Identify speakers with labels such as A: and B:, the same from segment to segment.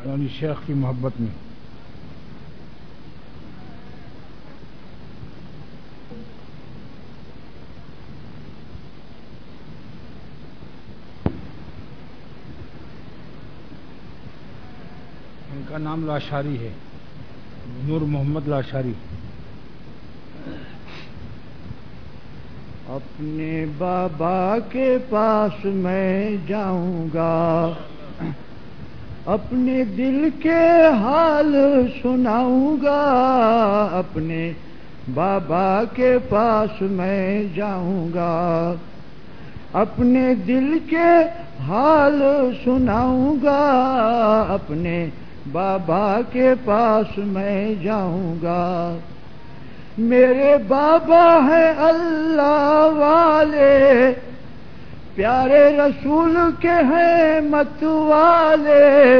A: یعنی شیخ کی محبت میں. ان کا نام لاشاری ہے، نور محمد لاشاری.
B: اپنے بابا کے پاس میں جاؤں گا، اپنے دل کے حال سناؤں گا. اپنے بابا کے پاس میں جاؤں گا، اپنے دل کے حال سناؤں گا. اپنے بابا کے پاس میں جاؤں گا. میرے بابا ہیں اللہ والے، پیارے رسول کے ہیں مت والے.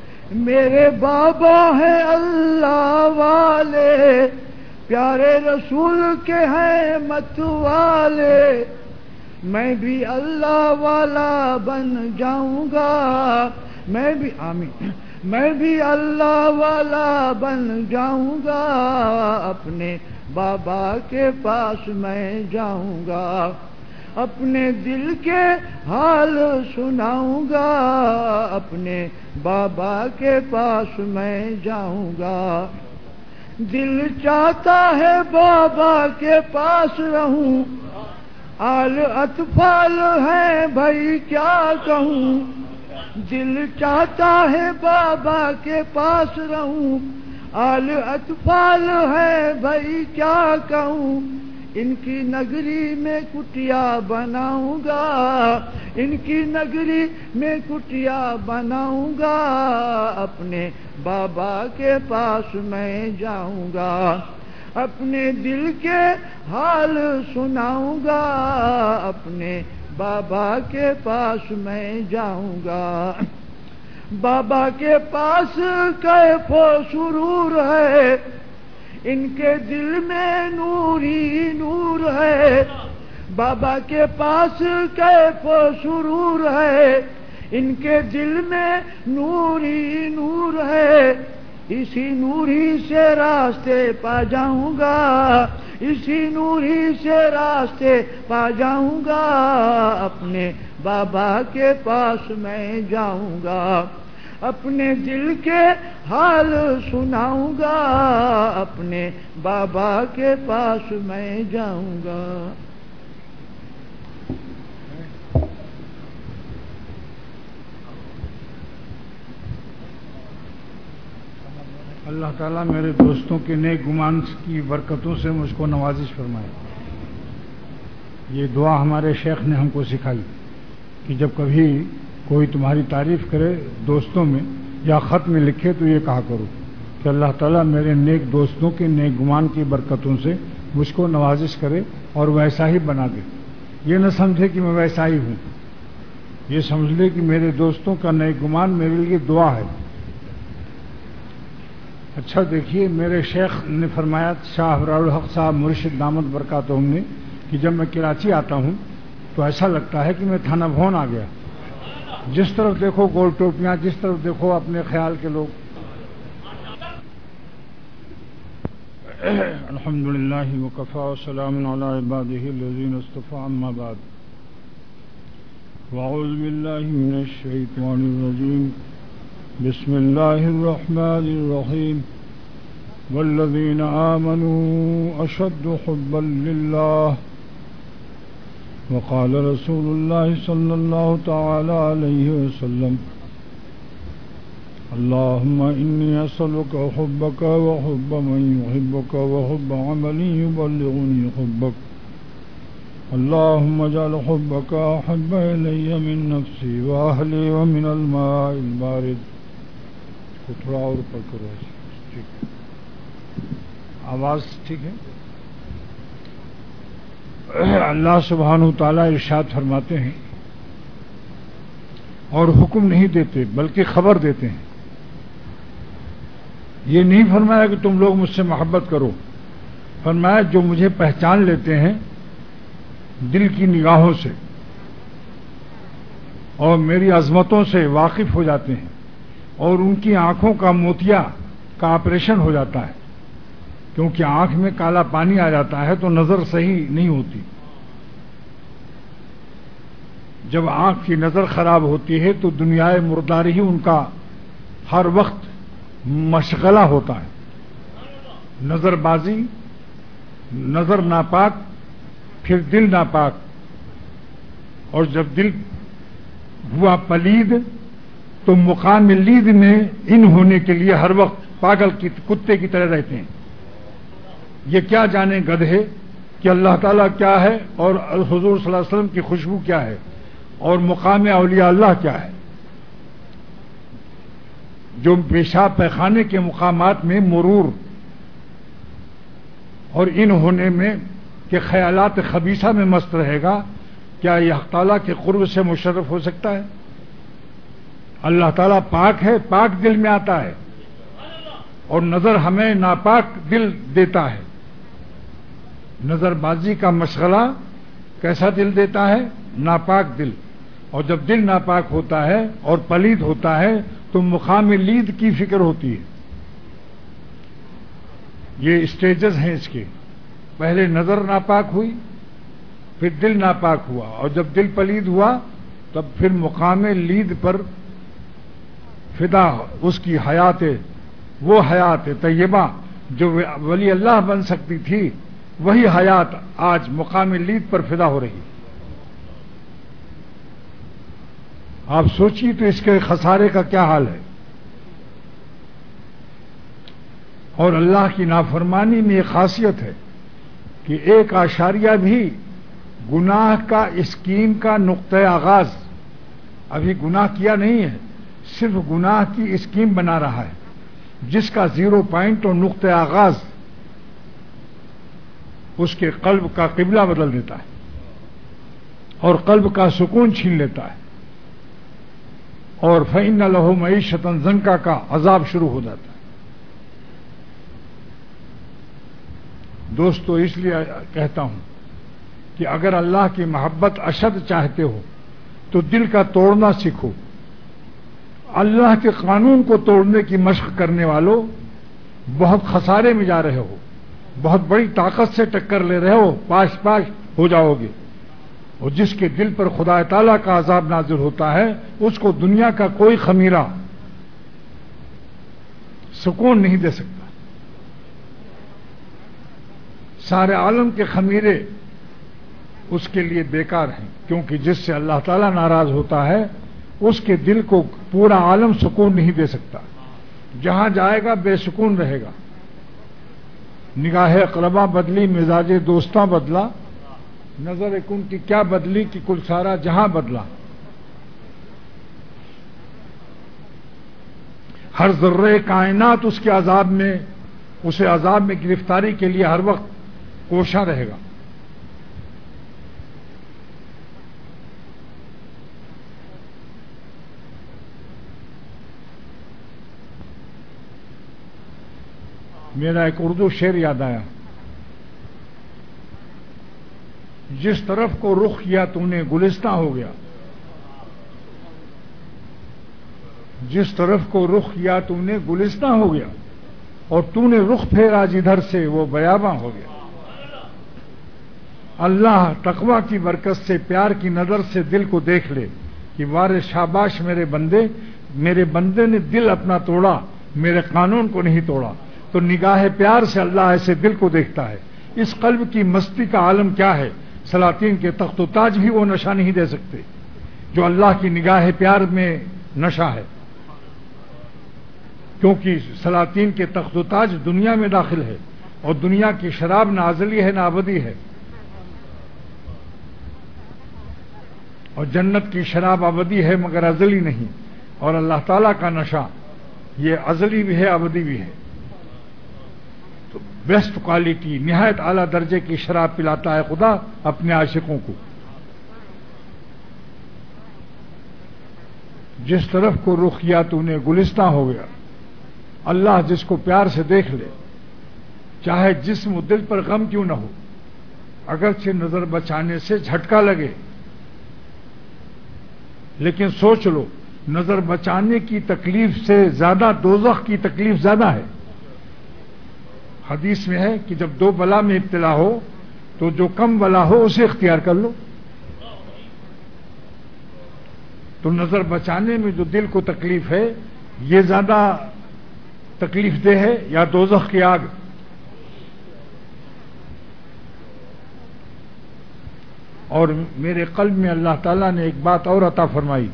B: میرے بابا ہیں اللہ والے، پیارے رسول کے ہیں مت والے. میں بھی اللہ والا بن جاؤں گا، میں بھی آمین، میں بھی اللہ والا بن جاؤں گا. اپنے بابا کے پاس میں جاؤں گا، اپنے دل کے حال سناؤں گا. اپنے بابا کے پاس میں جاؤں گا. دل چاہتا ہے بابا کے پاس رہوں، آل اطفال ہے بھائی کیا کہوں. دل چاہتا ہے بابا کے پاس رہوں، آل اطفال ہے بھائی کیا کہوں. ان کی نگری میں کٹیا بناؤں گا، ان کی نگری میں کٹیا بناؤں گا. اپنے بابا کے پاس میں جاؤں گا، اپنے دل کے حال سناؤں گا. اپنے بابا کے پاس میں جاؤں گا. بابا کے پاس کیف و سرور ہے، ان کے دل میں نور ہی نور ہے. بابا کے پاس کیف و سرور ہے، ان کے دل میں نور ہی نور ہے. اسی نور ہی سے راستے پا جاؤں گا، اسی نور ہی سے راستے پا جاؤں گا. اپنے بابا کے پاس میں جاؤں گا، اپنے دل کے حال سناؤں گا. اپنے بابا کے پاس میں جاؤں گا.
A: اللہ تعالیٰ میرے دوستوں کے نیک گمان کی برکتوں سے مجھ کو نوازش فرمائے. یہ دعا ہمارے شیخ نے ہم کو سکھائی کہ جب کبھی کوئی تمہاری تعریف کرے دوستوں میں یا خط میں لکھے تو یہ کہا کرو کہ اللہ تعالیٰ میرے نیک دوستوں کے نیک گمان کی برکتوں سے مجھ کو نوازش کرے اور ویسا ہی بنا دے. یہ نہ سمجھے کہ میں ویسا ہی ہوں، یہ سمجھ لے کہ میرے دوستوں کا نیک گمان میرے لیے دعا ہے. اچھا دیکھیے، میرے شیخ نے فرمایا، شاہ ابرار الحق صاحب مرشد دامت برکاتہم نے، کہ جب میں کراچی آتا ہوں تو ایسا لگتا ہے کہ میں تھانہ بھون آ گیا. جس طرف دیکھو گول ٹوپیاں، جس طرف دیکھو اپنے خیال کے لوگ. الحمدللہ وکفی وسلام علی عبادہ الذین اصطفی، اما بعد. واعوذ باللہ من الشیطان الرجیم، بسم اللہ الرحمن الرحیم. والذین آمنوا اشد حبا للہ. وقال رسول اللہ صلی اللہ تعالی علیہ وسلم، اللهم إني أسألك حبك وحب من يحبك وحب عمل يبلغني حبك. اللهم اجعل حبك أحب إلي من نفسي وأهلي ومن الماء البارد. تھوڑا اور اوپر کرو، ٹھیک آواز ٹھیک ہے. اللہ سبحانہ وتعالی ارشاد فرماتے ہیں اور حکم نہیں دیتے بلکہ خبر دیتے ہیں. یہ نہیں فرمایا کہ تم لوگ مجھ سے محبت کرو، فرمایا جو مجھے پہچان لیتے ہیں دل کی نگاہوں سے اور میری عظمتوں سے واقف ہو جاتے ہیں، اور ان کی آنکھوں کا موتیا کا آپریشن ہو جاتا ہے، کیونکہ آنکھ میں کالا پانی آ جاتا ہے تو نظر صحیح نہیں ہوتی. جب آنکھ کی نظر خراب ہوتی ہے تو دنیائے مردار ہی ان کا ہر وقت مشغلہ ہوتا ہے. نظر بازی، نظر ناپاک، پھر دل ناپاک، اور جب دل ہوا پلید تو مقام لید میں ان ہونے کے لیے ہر وقت پاگل کی کتے کی طرح رہتے ہیں. یہ کیا جانے گدھے کہ اللہ تعالیٰ کیا ہے اور حضور صلی اللہ علیہ وسلم کی خوشبو کیا ہے اور مقام اولیاء اللہ کیا ہے. جو پیشاب پیخانے کے مقامات میں مرور اور ان ہونے میں کہ خیالات خبیثہ میں مست رہے گا، کیا یہ حق تعالیٰ کے قرب سے مشرف ہو سکتا ہے؟ اللہ تعالیٰ پاک ہے، پاک دل میں آتا ہے، اور نظر ہمیں ناپاک دل دیتا ہے. نظر بازی کا مشغلہ کیسا دل دیتا ہے؟ ناپاک دل. اور جب دل ناپاک ہوتا ہے اور پلید ہوتا ہے تو مقام لید کی فکر ہوتی ہے. یہ اسٹیجز ہیں اس کے. پہلے نظر ناپاک ہوئی، پھر دل ناپاک ہوا، اور جب دل پلید ہوا تب پھر مقام لید پر فدا اس کی حیات، وہ حیات طیبہ جو ولی اللہ بن سکتی تھی، وہی حیات آج مقام لید پر فدا ہو رہی. آپ سوچیے تو اس کے خسارے کا کیا حال ہے. اور اللہ کی نافرمانی میں یہ خاصیت ہے کہ ایک اشاریہ بھی گناہ کا اسکیم کا نقطۂ آغاز، ابھی گناہ کیا نہیں ہے، صرف گناہ کی اسکیم بنا رہا ہے، جس کا 0 پوائنٹ اور نقطۂ آغاز اس کے قلب کا قبلہ بدل دیتا ہے اور قلب کا سکون چھین لیتا ہے، اور فإن لہ معیشۃ ضنکا کا عذاب شروع ہو جاتا ہے. دوستو، اس لیے کہتا ہوں کہ اگر اللہ کی محبت اشد چاہتے ہو تو دل کا توڑنا سیکھو. اللہ کے قانون کو توڑنے کی مشق کرنے والوں بہت خسارے میں جا رہے ہو، بہت بڑی طاقت سے ٹکر لے رہے ہو، پاش پاش ہو جاؤ گے. اور جس کے دل پر خدا تعالیٰ کا عذاب نازل ہوتا ہے اس کو دنیا کا کوئی خمیرہ سکون نہیں دے سکتا. سارے عالم کے خمیرے اس کے لیے بیکار ہیں، کیونکہ جس سے اللہ تعالیٰ ناراض ہوتا ہے اس کے دل کو پورا عالم سکون نہیں دے سکتا. جہاں جائے گا بے سکون رہے گا. نگاہ اقربا بدلی، مزاج دوستاں بدلا، نظر کن کی کیا بدلی کہ کل سارا جہاں بدلا. ہر ذرے کائنات اس کے عذاب میں، اسے عذاب میں گرفتاری کے لیے ہر وقت کوشاں رہے گا. میرا ایک اردو شعر یاد آیا، جس طرف کو رخ کیا تو نے گلستہ ہو گیا، جس طرف کو رخ کیا تو نے گلستہ ہو گیا، اور تو نے رخ پھیرا جدھر سے وہ بیاباں ہو گیا. اللہ تقویٰ کی برکت سے پیار کی نظر سے دل کو دیکھ لے کہ وارے شاباش میرے بندے نے دل اپنا توڑا، میرے قانون کو نہیں توڑا. تو نگاہ پیار سے اللہ ایسے دل کو دیکھتا ہے. اس قلب کی مستی کا عالم کیا ہے؟ سلاطین کے تخت و تاج بھی وہ نشہ نہیں دے سکتے جو اللہ کی نگاہ پیار میں نشہ ہے، کیونکہ سلاطین کے تخت و تاج دنیا میں داخل ہے، اور دنیا کی شراب نہ ازلی ہے نہ ابدی ہے، اور جنت کی شراب ابدی ہے مگر ازلی نہیں. اور اللہ تعالیٰ کا نشہ یہ ازلی بھی ہے ابدی بھی ہے. تو بیسٹ کوالٹی، نہایت اعلیٰ درجے کی شراب پلاتا ہے خدا اپنے عاشقوں کو. جس طرف کو رخ کیا تو انہیں گلستہ ہو گیا. اللہ جس کو پیار سے دیکھ لے، چاہے جسم و دل پر غم کیوں نہ ہو، اگرچہ نظر بچانے سے جھٹکا لگے، لیکن سوچ لو نظر بچانے کی تکلیف سے زیادہ دوزخ کی تکلیف زیادہ ہے. حدیث میں ہے کہ جب دو بلا میں ابتلا ہو تو جو کم بلا ہو اسے اختیار کر لو. تو نظر بچانے میں جو دل کو تکلیف ہے یہ زیادہ تکلیف دہ ہے یا دوزخ کی آگ؟ اور میرے قلب میں اللہ تعالیٰ نے ایک بات اور عطا فرمائی.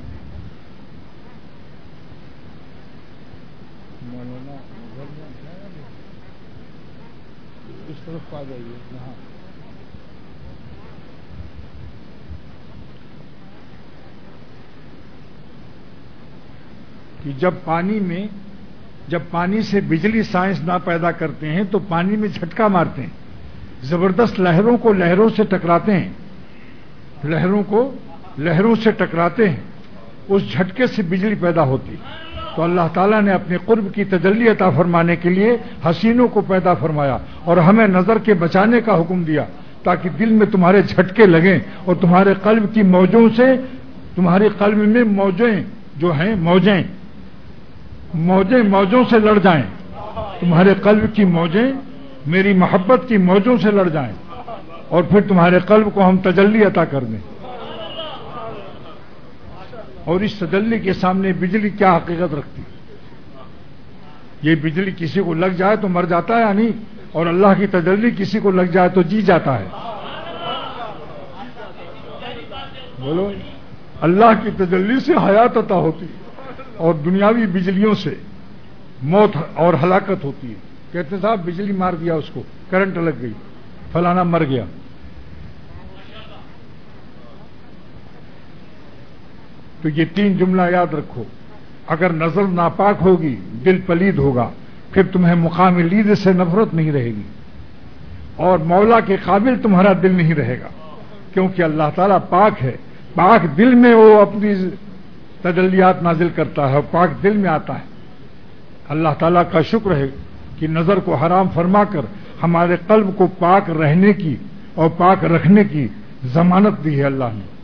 A: اس طرف آ جائیے یہاں. کہ جب پانی سے بجلی سائنس نہ پیدا کرتے ہیں تو پانی میں جھٹکا مارتے ہیں, زبردست لہروں کو لہروں سے ٹکراتے ہیں, لہروں سے ٹکراتے ہیں, اس جھٹکے سے بجلی پیدا ہوتی. تو اللہ تعالیٰ نے اپنے قرب کی تجلی عطا فرمانے کے لیے حسینوں کو پیدا فرمایا اور ہمیں نظر کے بچانے کا حکم دیا تاکہ دل میں تمہارے جھٹکے لگیں اور تمہارے قلب کی موجوں سے, تمہارے قلب میں موجیں جو ہیں موجوں سے لڑ جائیں, تمہارے قلب کی موجیں میری محبت کی موجوں سے لڑ جائیں اور پھر تمہارے قلب کو ہم تجلی عطا کر دیں. اور اس تجلی کے سامنے بجلی کیا حقیقت رکھتی؟ یہ بجلی کسی کو لگ جائے تو مر جاتا ہے یا نہیں, اور اللہ کی تجلی کسی کو لگ جائے تو جی جاتا ہے. بولو, اللہ کی تجلی سے حیات عطا ہوتی اور دنیاوی بجلیوں سے موت اور ہلاکت ہوتی ہے. کہتے صاحب بجلی مار دیا, اس کو کرنٹ لگ گئی, فلانا مر گیا. تو یہ 3 جملہ یاد رکھو. اگر نظر ناپاک ہوگی دل پلید ہوگا, پھر تمہیں مقام لید سے نفرت نہیں رہے گی اور مولا کے قابل تمہارا دل نہیں رہے گا, کیونکہ اللہ تعالیٰ پاک ہے. پاک دل میں وہ اپنی تجلیات نازل کرتا ہے اور پاک دل میں آتا ہے. اللہ تعالیٰ کا شکر ہے کہ نظر کو حرام فرما کر ہمارے قلب کو پاک رہنے کی اور پاک رکھنے کی ضمانت دی ہے اللہ نے.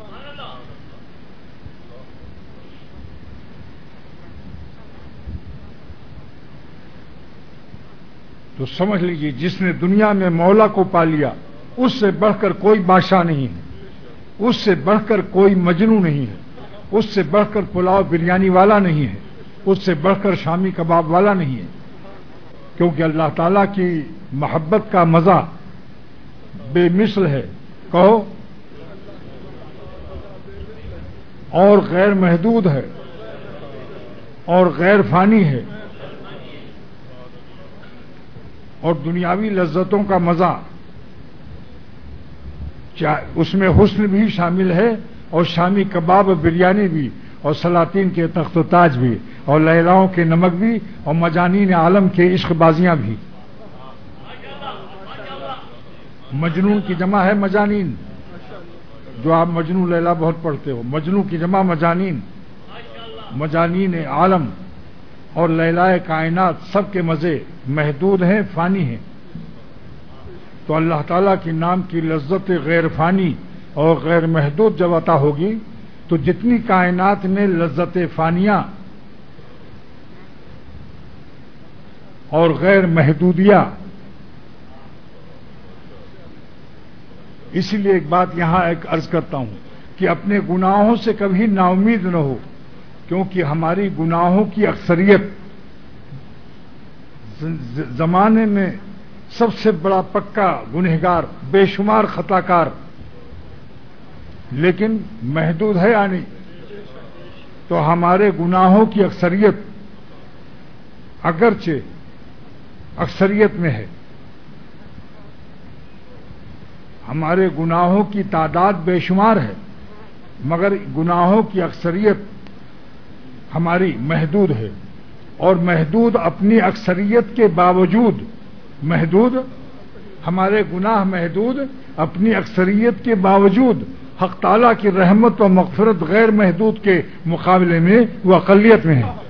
A: تو سمجھ لیجیے, جس نے دنیا میں مولا کو پا لیا اس سے بڑھ کر کوئی بادشاہ نہیں ہے, اس سے بڑھ کر کوئی مجنو نہیں ہے, اس سے بڑھ کر پلاؤ بریانی والا نہیں ہے, اس سے بڑھ کر شامی کباب والا نہیں ہے. کیونکہ اللہ تعالیٰ کی محبت کا مزہ بے مثل ہے. کہو, اور غیر محدود ہے اور غیر فانی ہے. اور دنیاوی لذتوں کا مزہ اس میں حسن بھی شامل ہے اور شامی کباب بریانی بھی اور سلاطین کے تخت و تاج بھی اور لیلاؤں کے نمک بھی اور مجانین عالم کے عشق بازیاں بھی. مجنون کی جمع ہے مجانین, جو آپ مجنو لیلا بہت پڑھتے ہو. مجنو کی جمع مجانین, مجانین عالم اور لیلائے کائنات سب کے مزے محدود ہیں, فانی ہیں. تو اللہ تعالیٰ کے نام کی لذت غیر فانی اور غیر محدود جب عطا ہوگی تو جتنی کائنات میں لذت فانیہ اور غیر محدودیہ. اسی لیے ایک بات یہاں عرض کرتا ہوں کہ اپنے گناہوں سے کبھی نا امید نہ ہو, کیونکہ ہماری گناہوں کی اکثریت زمانے میں سب سے بڑا پکا گنہگار, بے شمار خطا کار, لیکن محدود ہے یا نہیں؟ تو ہمارے گناہوں کی اکثریت اگرچہ اکثریت میں ہے, ہمارے گناہوں کی تعداد بے شمار ہے, مگر گناہوں کی اکثریت ہماری محدود ہے. اور محدود اپنی اکثریت کے باوجود, محدود ہمارے گناہ محدود اپنی اکثریت کے باوجود حق تعالیٰ کی رحمت و مغفرت غیر محدود کے مقابلے میں وہ اقلیت میں ہے.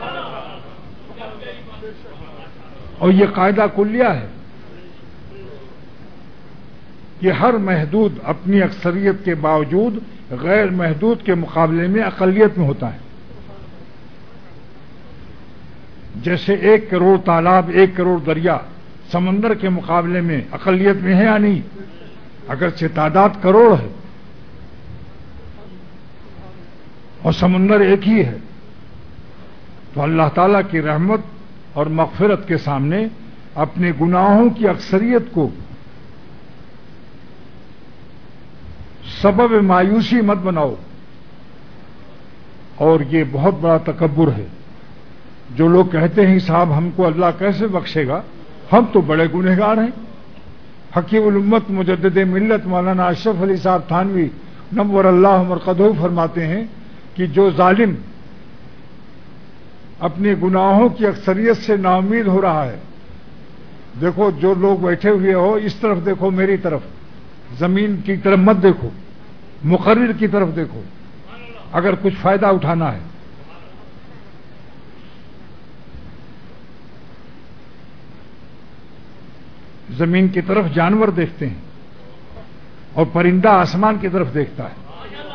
A: اور یہ قاعدہ کلیہ ہے کہ ہر محدود اپنی اکثریت کے باوجود غیر محدود کے مقابلے میں اقلیت میں ہوتا ہے. جیسے 1 کروڑ تالاب 1 کروڑ دریا سمندر کے مقابلے میں اقلیت میں ہے یا نہیں؟ اگرچہ تعداد کروڑ ہے اور سمندر ایک ہی ہے، تو اللہ تعالیٰ کی رحمت اور مغفرت کے سامنے اپنے گناہوں کی اکثریت کو سبب مایوسی مت بناؤ. اور یہ بہت بڑا تکبر ہے. جو لوگ کہتے ہیں صاحب ہم کو اللہ کیسے بخشے گا، ہم تو بڑے گنہگار ہیں. حکیم الامت مجدد ملت مولانا اشرف علی صاحب تھانوی نور اللہ مرقدہ فرماتے ہیں کہ جو ظالم اپنے گناہوں کی اکثریت سے نا امید ہو رہا ہے، دیکھو جو لوگ بیٹھے ہوئے ہو اس طرف دیکھو، میری طرف، زمین کی طرف مت دیکھو، مقرر کی طرف دیکھو اگر کچھ فائدہ اٹھانا ہے. زمین کی طرف جانور دیکھتے ہیں اور پرندہ آسمان کی طرف دیکھتا ہے،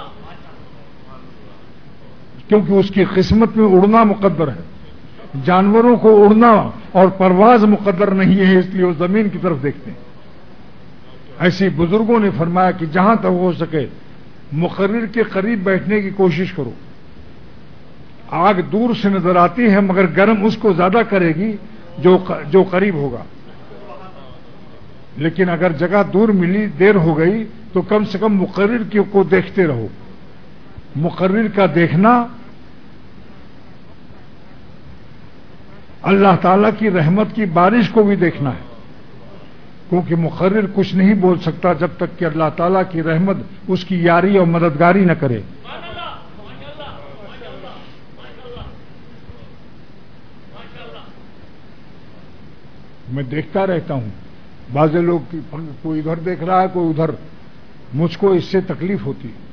A: کیونکہ اس کی قسمت میں اڑنا مقدر ہے. جانوروں کو اڑنا اور پرواز مقدر نہیں ہے، اس لیے وہ زمین کی طرف دیکھتے ہیں. ایسی بزرگوں نے فرمایا کہ جہاں تک ہو سکے مقرر کے قریب بیٹھنے کی کوشش کرو. آگ دور سے نظر آتی ہے مگر گرم اس کو زیادہ کرے گی جو قریب ہوگا. لیکن اگر جگہ دور ملی، دیر ہو گئی، تو کم سے کم مقرر کو دیکھتے رہو. مقرر کا دیکھنا اللہ تعالیٰ کی رحمت کی بارش کو بھی دیکھنا ہے، کیونکہ مقرر کچھ نہیں بول سکتا جب تک کہ اللہ تعالیٰ کی رحمت اس کی یاری اور مددگاری نہ کرے. میں دیکھتا رہتا ہوں، بعض لوگ کوئی ادھر دیکھ رہا ہے کوئی ادھر، مجھ کو اس سے تکلیف ہوتی ہے.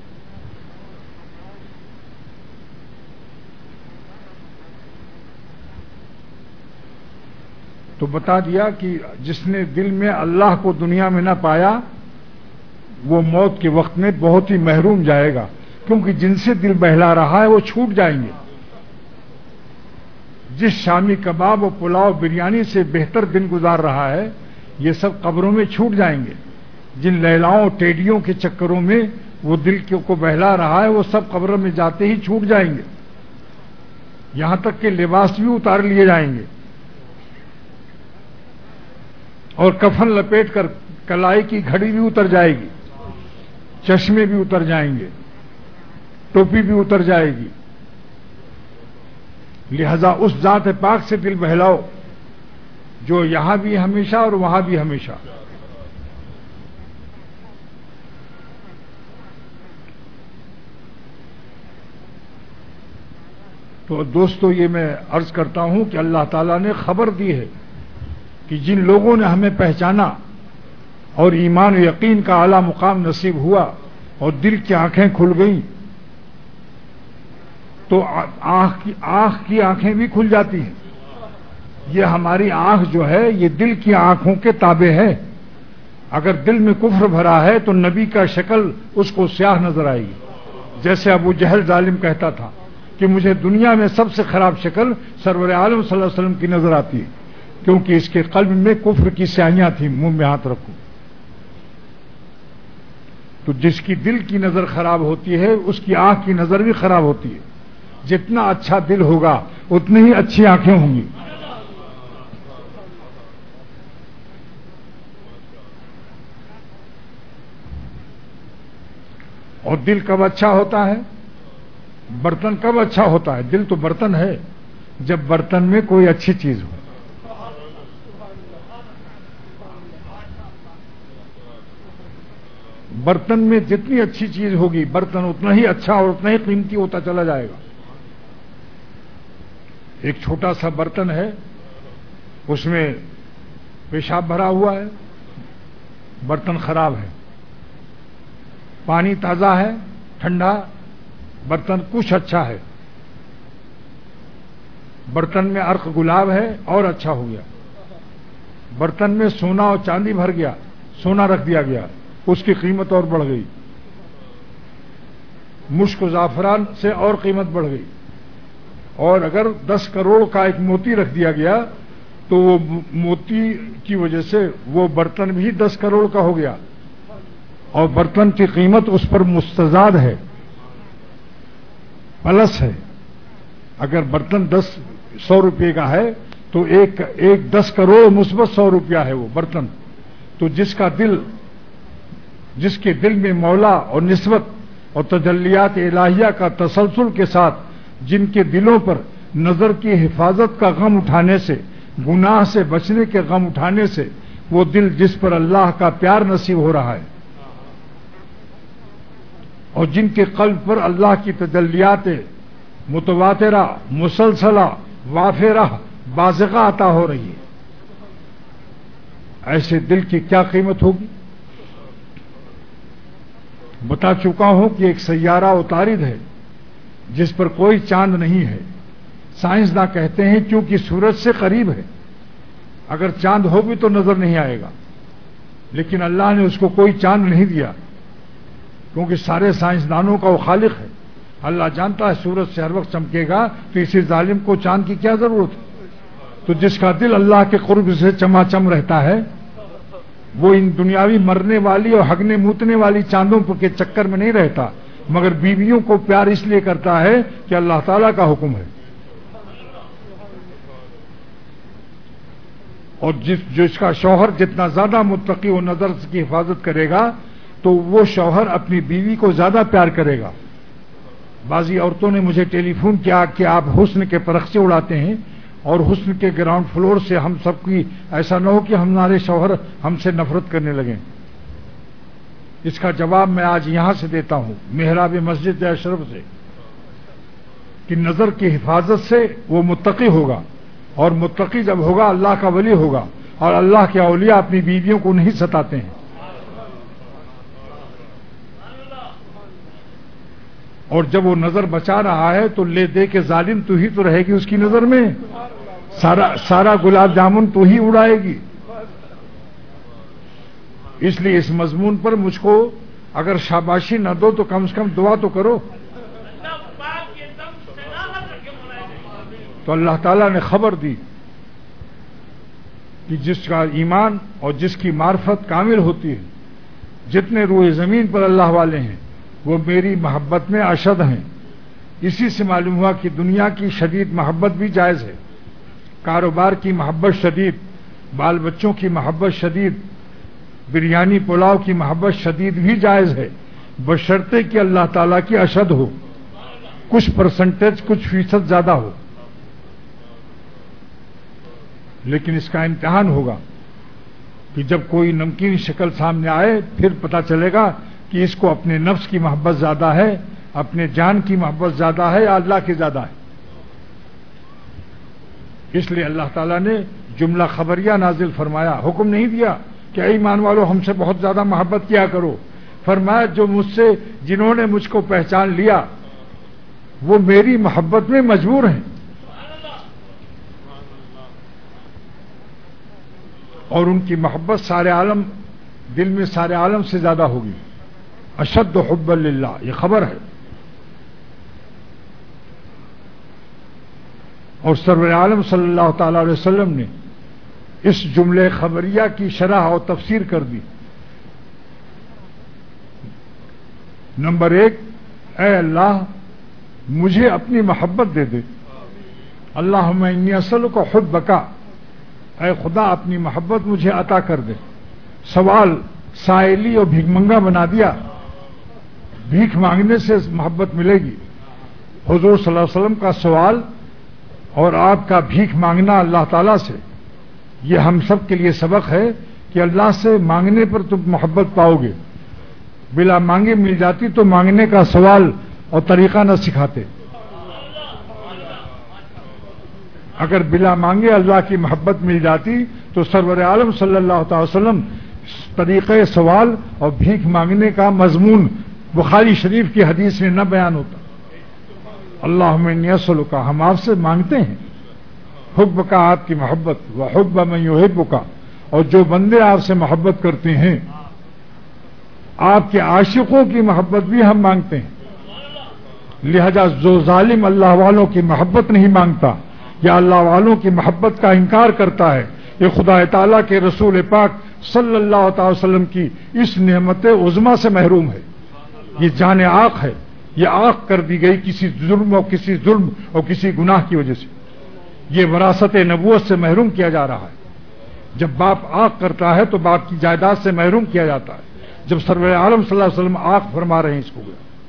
A: تو بتا دیا کہ جس نے دل میں اللہ کو دنیا میں نہ پایا وہ موت کے وقت میں بہت ہی محروم جائے گا، کیونکہ جن سے دل بہلا رہا ہے وہ چھوٹ جائیں گے. جس شامی کباب و پلاؤ بریانی سے بہتر دن گزار رہا ہے یہ سب قبروں میں چھوٹ جائیں گے. جن لیلاؤں ٹیڈیوں کے چکروں میں وہ دل کو بہلا رہا ہے وہ سب قبر میں جاتے ہی چھوٹ جائیں گے. یہاں تک کہ لباس بھی اتار لیے جائیں گے اور کفن لپیٹ کر کلائی کی گھڑی بھی اتر جائے گی، چشمے بھی اتر جائیں گے، ٹوپی بھی اتر جائے گی. لہذا اس ذات پاک سے دل بہلاؤ جو یہاں بھی ہمیشہ اور وہاں بھی ہمیشہ. تو دوستو یہ میں عرض کرتا ہوں کہ اللہ تعالیٰ نے خبر دی ہے کہ جن لوگوں نے ہمیں پہچانا اور ایمان و یقین کا اعلیٰ مقام نصیب ہوا اور دل کی آنکھیں کھل گئیں تو آنکھ کی آنکھیں بھی کھل جاتی ہیں. یہ ہماری آنکھ جو ہے یہ دل کی آنکھوں کے تابع ہے. اگر دل میں کفر بھرا ہے تو نبی کا شکل اس کو سیاہ نظر آئے گی. جیسے ابو جہل ظالم کہتا تھا کہ مجھے دنیا میں سب سے خراب شکل سرور عالم صلی اللہ علیہ وسلم کی نظر آتی ہے، کیونکہ اس کے قلب میں کفر کی سیاہیاں تھیں. منہ میں ہاتھ رکھو. تو جس کی دل کی نظر خراب ہوتی ہے اس کی آنکھ کی نظر بھی خراب ہوتی ہے. جتنا اچھا دل ہوگا اتنی ہی اچھی آنکھیں ہوں گی. اور دل کب اچھا ہوتا ہے؟ برتن کب اچھا ہوتا ہے؟ دل تو برتن ہے جب برتن میں کوئی اچھی چیز ہو. برتن میں جتنی اچھی چیز ہوگی برتن اتنا ہی اچھا اور اتنا ہی قیمتی ہوتا چلا جائے گا. ایک چھوٹا سا برتن ہے، اس میں پیشاب بھرا ہوا ہے، برتن خراب ہے. پانی تازہ ہے، ٹھنڈا، برتن کچھ اچھا ہے. برتن میں عرق گلاب ہے اور اچھا ہو گیا. برتن میں سونا اور چاندی بھر گیا، سونا رکھ دیا گیا، اس کی قیمت اور بڑھ گئی. مشک و زعفران سے اور قیمت بڑھ گئی. اور اگر 10 کروڑ کا ایک موتی رکھ دیا گیا تو وہ موتی کی وجہ سے وہ برتن بھی 10 کروڑ کا ہو گیا، اور برتن کی قیمت اس پر مستزاد ہے، پلس ہے۔ اگر برتن 100 روپے کا ہے تو ایک 10 کروڑ مثبت 100 روپیہ ہے وہ برتن۔ تو جس کے دل میں مولا اور نسبت اور تجلیات الہیہ کا تسلسل کے ساتھ، جن کے دلوں پر نظر کی حفاظت کا غم اٹھانے سے، گناہ سے بچنے کے غم اٹھانے سے، وہ دل جس پر اللہ کا پیار نصیب ہو رہا ہے، اور جن کے قلب پر اللہ کی تجلیات متواترہ، مسلسلہ، وافرہ، بازغہ عطا ہو رہی ہے، ایسے دل کی کیا قیمت ہوگی؟ بتا چکا ہوں کہ ایک سیارہ عطارد ہے جس پر کوئی چاند نہیں ہے۔ سائنسداں کہتے ہیں کیونکہ سورج سے قریب ہے، اگر چاند ہو بھی تو نظر نہیں آئے گا، لیکن اللہ نے اس کو کوئی چاند نہیں دیا، کیونکہ سارے سائنسدانوں کا وہ خالق ہے۔ اللہ جانتا ہے سورج سے ہر وقت چمکے گا، تو اسی ظالم کو چاند کی کیا ضرورت ہے؟ تو جس کا دل اللہ کے قرب سے چماچم رہتا ہے، وہ ان دنیاوی مرنے والی اور ہگنے موتنے والی چاندوں کے چکر میں نہیں رہتا، مگر بیویوں کو پیار اس لیے کرتا ہے کہ اللہ تعالیٰ کا حکم ہے۔ اور جس کا شوہر جتنا زیادہ متقی و نظر کی حفاظت کرے گا تو وہ شوہر اپنی بیوی کو زیادہ پیار کرے گا۔ بعضی عورتوں نے مجھے ٹیلی فون کیا کہ آپ حسن کے پرخچے اڑاتے ہیں اور حسن کے گراؤنڈ فلور سے ہم سب کی ایسا نہ ہو کہ ہمارے شوہر ہم سے نفرت کرنے لگیں۔ اس کا جواب میں آج یہاں سے دیتا ہوں، محراب مسجد اشرف سے، کہ نظر کی حفاظت سے وہ متقی ہوگا، اور متقی جب ہوگا اللہ کا ولی ہوگا، اور اللہ کے اولیاء اپنی بیویوں کو نہیں ستاتے ہیں۔ اور جب وہ نظر بچا رہا ہے تو لے دے کے ظالم تو ہی تو رہے گی اس کی نظر میں، سارا گلاب جامن تو ہی اڑائے گی۔ اس لیے اس مضمون پر مجھ کو اگر شاباشی نہ دو تو کم سے کم دعا تو کرو۔ تو اللہ تعالیٰ نے خبر دی کہ جس کا ایمان اور جس کی معرفت کامل ہوتی ہے، جتنے روئے زمین پر اللہ والے ہیں وہ میری محبت میں اشد ہیں۔ اسی سے معلوم ہوا کہ دنیا کی شدید محبت بھی جائز ہے، کاروبار کی محبت شدید، بال بچوں کی محبت شدید، بریانی پلاؤ کی محبت شدید بھی جائز ہے، بشرطے کہ اللہ تعالیٰ کی اشد ہو، کچھ پرسنٹیج، کچھ فیصد زیادہ ہو۔ لیکن اس کا امتحان ہوگا کہ جب کوئی نمکین شکل سامنے آئے پھر پتہ چلے گا کہ اس کو اپنے نفس کی محبت زیادہ ہے، اپنے جان کی محبت زیادہ ہے یا اللہ کی زیادہ ہے۔ اس لیے اللہ تعالیٰ نے جملہ خبریہ نازل فرمایا، حکم نہیں دیا کہ اے ایمان والو ہم سے بہت زیادہ محبت کیا کرو، فرمایا جنہوں نے مجھ کو پہچان لیا وہ میری محبت میں مجبور ہیں، اور ان کی محبت سارے عالم، دل میں سارے عالم سے زیادہ ہوگی۔ اشد حب للہ، یہ خبر ہے۔ اور سرور عالم صلی اللہ تعالی علیہ وسلم نے اس جملے خبریہ کی شرح اور تفسیر کر دی۔ نمبر 1، اے اللہ مجھے اپنی محبت دے دے، اللہم انی اسألک حبک، اے خدا اپنی محبت مجھے عطا کر دے۔ سوال سائلی اور بھیک منگا بنا دیا، بھیک مانگنے سے محبت ملے گی۔ حضور صلی اللہ علیہ وسلم کا سوال اور آپ کا بھیک مانگنا اللہ تعالیٰ سے، یہ ہم سب کے لیے سبق ہے کہ اللہ سے مانگنے پر تم محبت پاؤ گے۔ بلا مانگے مل جاتی تو مانگنے کا سوال اور طریقہ نہ سکھاتے۔ اگر بلا مانگے اللہ کی محبت مل جاتی تو سرور عالم صلی اللہ تعالی وسلم طریقہ سوال اور بھیک مانگنے کا مضمون بخاری شریف کی حدیث میں نہ بیان ہوتا۔ اللہم انی اسألک، ہم آپ سے مانگتے ہیں حبک، آپ کی محبت، وحب من یحبک، اور جو بندے آپ سے محبت کرتے ہیں آپ کے عاشقوں کی محبت بھی ہم مانگتے ہیں۔ لہذا جو ظالم اللہ والوں کی محبت نہیں مانگتا یا اللہ والوں کی محبت کا انکار کرتا ہے، یہ خدا تعالیٰ کے رسول پاک صلی اللہ تعالی وسلم کی اس نعمت عظمیٰ سے محروم ہے. یہ جان آنکھ ہے، یہ آنکھ کر دی گئی کسی ظلم اور کسی گناہ کی وجہ سے. یہ وراثت نبوت سے محروم کیا جا رہا ہے. جب باپ آنکھ کرتا ہے تو باپ کی جائیداد سے محروم کیا جاتا ہے. جب سرور عالم صلی اللہ علیہ وسلم آنکھ فرما رہے ہیں اس کو،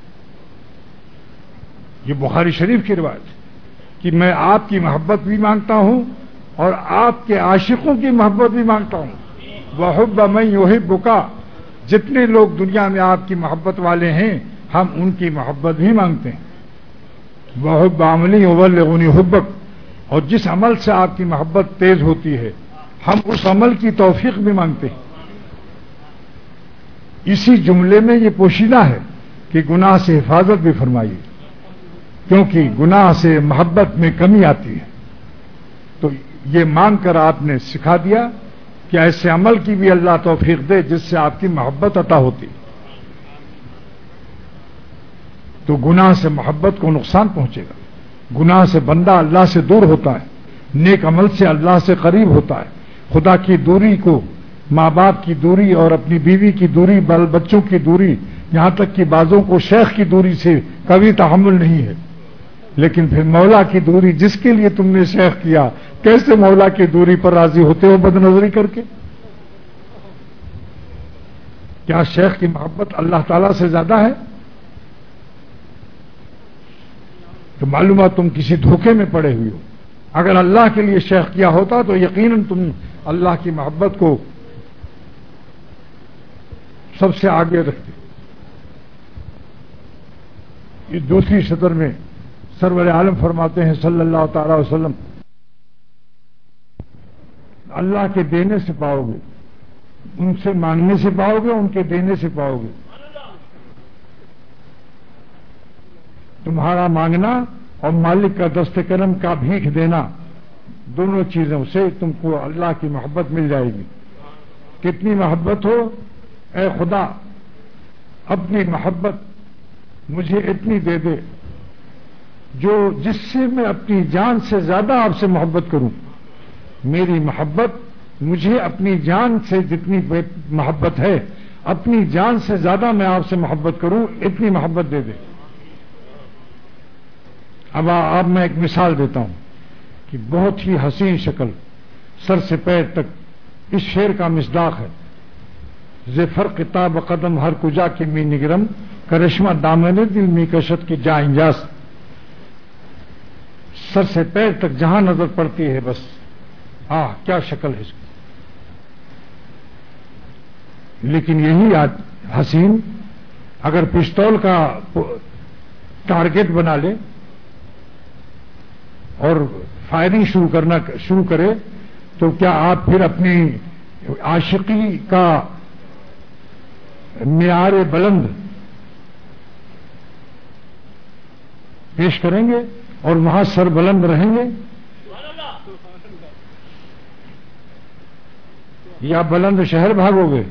A: یہ بخاری شریف کی روایت ہے کہ میں آپ کی محبت بھی مانگتا ہوں اور آپ کے عاشقوں کی محبت بھی مانگتا ہوں. وحب من یحبک، جتنے لوگ دنیا میں آپ کی محبت والے ہیں ہم ان کی محبت بھی مانگتے ہیں. وحب عملی یبلغنی حبک، اور جس عمل سے آپ کی محبت تیز ہوتی ہے ہم اس عمل کی توفیق بھی مانگتے ہیں. اسی جملے میں یہ پوشیدہ ہے کہ گناہ سے حفاظت بھی فرمائیے، کیونکہ گناہ سے محبت میں کمی آتی ہے. تو یہ مانگ کر آپ نے سکھا دیا کہ ایسے عمل کی بھی اللہ توفیق دے جس سے آپ کی محبت عطا ہوتی. تو گناہ سے محبت کو نقصان پہنچے گا. گناہ سے بندہ اللہ سے دور ہوتا ہے، نیک عمل سے اللہ سے قریب ہوتا ہے. خدا کی دوری کو، ماں باپ کی دوری اور اپنی بیوی کی دوری، بال بچوں کی دوری، یہاں تک کہ بعضوں کو شیخ کی دوری سے کبھی تحمل نہیں ہے. لیکن پھر مولا کی دوری جس کے لیے تم نے شیخ کیا، کیسے مولا کی دوری پر راضی ہوتے ہو بد نظری کر کے؟ کیا شیخ کی محبت اللہ تعالیٰ سے زیادہ ہے؟ تو معلومات تم کسی دھوکے میں پڑے ہوئے ہو. اگر اللہ کے لیے شیخ کیا ہوتا تو یقیناً تم اللہ کی محبت کو سب سے آگے رکھتے. یہ دوسری سطر میں سرور عالم فرماتے ہیں صلی اللہ تعالی وسلم، اللہ کے دینے سے پاؤ گے، ان سے مانگنے سے پاؤ گے، ان کے دینے سے پاؤ گے. تمہارا مانگنا اور مالک کا دست کرم کا بھیک دینا، دونوں چیزوں سے تم کو اللہ کی محبت مل جائے گی. کتنی محبت ہو، اے خدا اپنی محبت مجھے اتنی دے دے جس سے میں اپنی جان سے زیادہ آپ سے محبت کروں. میری محبت مجھے اپنی جان سے جتنی محبت ہے، اپنی جان سے زیادہ میں آپ سے محبت کروں، اتنی محبت دے دے. اب میں ایک مثال دیتا ہوں کہ بہت ہی حسین شکل سر سے پیر تک اس شعر کا مصداق ہے. زفر کتاب قدم ہر کجا کی می نگرم، کرشمہ دامن دل می کشت کی جا انجاز. سر سے پیر تک جہاں نظر پڑتی ہے بس کیا شکل ہے اس کی. لیکن یہی حسین اگر پستول کا ٹارگٹ بنا لے اور فائرنگ شروع کرے تو کیا آپ پھر اپنی عاشقی کا معیار بلند پیش کریں گے اور وہاں سر بلند رہیں گے، یا بلند شہر بھاگو گے؟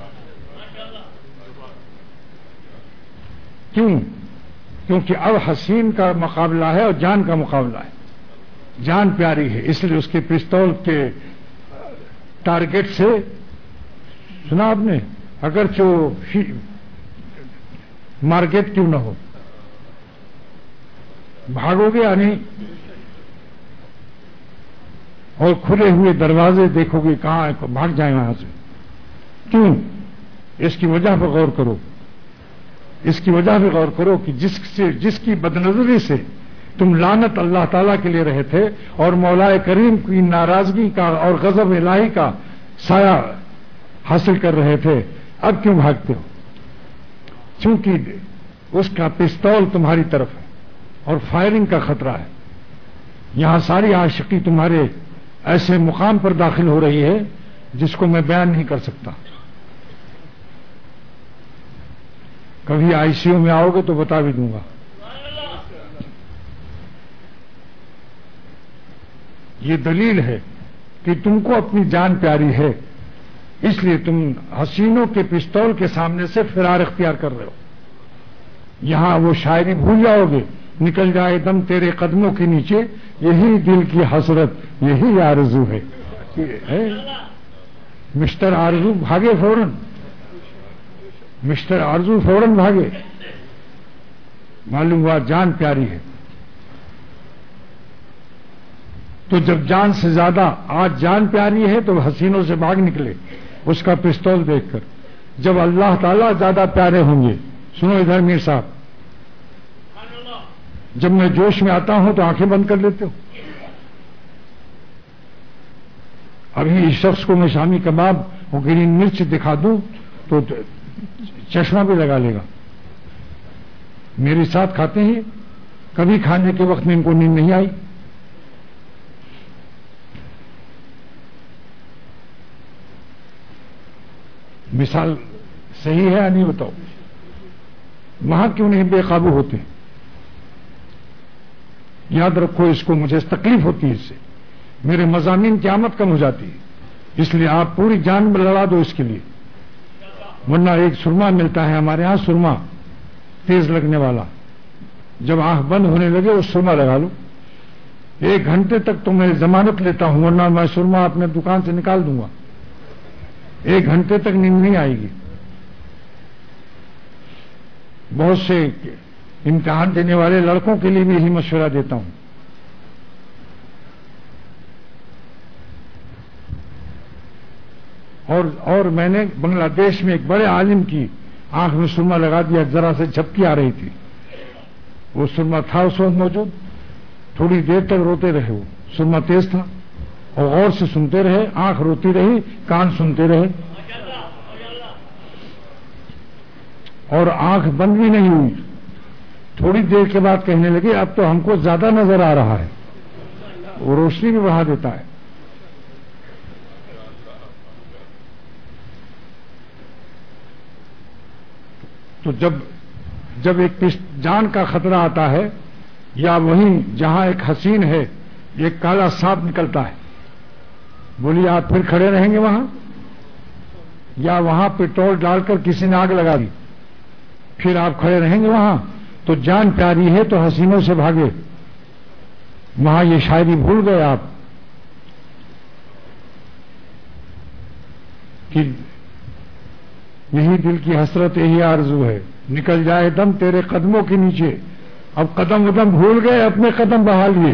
A: کیونکہ اب حسین کا مقابلہ ہے اور جان کا مقابلہ ہے. جان پیاری ہے، اس لیے اس کے پستول کے ٹارگٹ سے سنا آپ نے، اگرچہ مارکیٹ کیوں نہ ہو، بھاگو گے یا نہیں؟ اور کھلے ہوئے دروازے دیکھو گے کہاں بھاگ جائیں وہاں سے. کیوں؟ اس کی وجہ پر غور کرو. اس کی وجہ پہ غور کرو کہ جس کی بدنظری سے تم لعنت اللہ تعالیٰ کے لیے رہے تھے اور مولا کریم کی ناراضگی کا اور غضب الہی کا سایہ حاصل کر رہے تھے، اب کیوں بھاگتے ہو؟ چونکہ اس کا پستول تمہاری طرف ہے اور فائرنگ کا خطرہ ہے. یہاں ساری عاشقی تمہارے ایسے مقام پر داخل ہو رہی ہے جس کو میں بیان نہیں کر سکتا. کبھی آئی سی یو میں آؤ گے تو بتا بھی دوں گا. یہ دلیل ہے کہ تم کو اپنی جان پیاری ہے، اس لیے تم حسینوں کے پستول کے سامنے سے فرار اختیار کر رہے ہو. یہاں وہ شاعری بھول جاؤ گے. نکل جائے دم تیرے قدموں کے نیچے، یہی دل کی حسرت، یہی آرزو ہے. مسٹر آرزو بھاگے فوراً، مسٹر آرزو فوراً بھاگے. معلوم ہوا جان پیاری ہے. تو جب جان سے زیادہ آج جان پیاری ہے تو حسینوں سے بھاگ نکلے اس کا پستول دیکھ کر. جب اللہ تعالیٰ زیادہ پیارے ہوں گے، سنو ادھر میر صاحب، جب میں جوش میں آتا ہوں تو آنکھیں بند کر لیتے ہوں. ابھی اس شخص کو میں شامی کباب اور گرین مرچ دکھا دوں تو چشمہ بھی لگا لے گا. میرے ساتھ کھاتے ہیں، کبھی کھانے کے وقت میں ان کو نیند نہیں آئی. مثال صحیح ہے یا نہیں بتاؤ؟ وہاں کیوں نہیں بے قابو ہوتے؟ یاد رکھو اس کو، مجھے تکلیف ہوتی ہے اس سے، میرے مضامین کی آمد کم ہو جاتی ہے. اس لیے آپ پوری جان میں لڑا دو اس کے لیے. ورنہ ایک سرما ملتا ہے ہمارے ہاں، سرما تیز لگنے والا، جب آنکھ بند ہونے لگے اس سرما لگا لو. 1 گھنٹے تک تو میں ضمانت لیتا ہوں، ورنہ میں سرما اپنے دکان سے نکال دوں گا. 1 گھنٹے تک نیند نہیں آئے گی. بہت سے امتحان دینے والے لڑکوں کے لیے بھی یہی مشورہ دیتا ہوں. اور میں نے بنگلہ دیش میں ایک بڑے عالم کی آنکھ میں سرما لگا دیا، ذرا سے جھپکی آ رہی تھی. وہ سرما تھا اس وقت موجود، تھوڑی دیر تک روتے رہے. وہ سرما تیز تھا اور غور سے سنتے رہے، آنکھ روتی رہی، کان سنتے رہے، اور آنکھ بند بھی نہیں ہوئی. تھوڑی دیر کے بعد کہنے لگے اب تو ہم کو زیادہ نظر آ رہا ہے. وہ روشنی بھی بڑھا دیتا ہے. تو جب ایک جان کا خطرہ آتا ہے، یا وہیں جہاں ایک حسین ہے ایک کالا سانپ نکلتا ہے، بولیے آپ پھر کھڑے رہیں گے وہاں؟ یا وہاں پیٹرول ڈال کر کسی نے آگ لگا دی، پھر آپ کھڑے رہیں گے وہاں؟ تو جان پیاری ہے تو حسینوں سے بھاگے. وہاں یہ شاعری بھول گئے آپ کہ یہی دل کی حسرت، یہی آرزو ہے. نکل جائے دم تیرے قدموں کے نیچے. اب قدم ودم بھول گئے، اپنے قدم بہا لیے.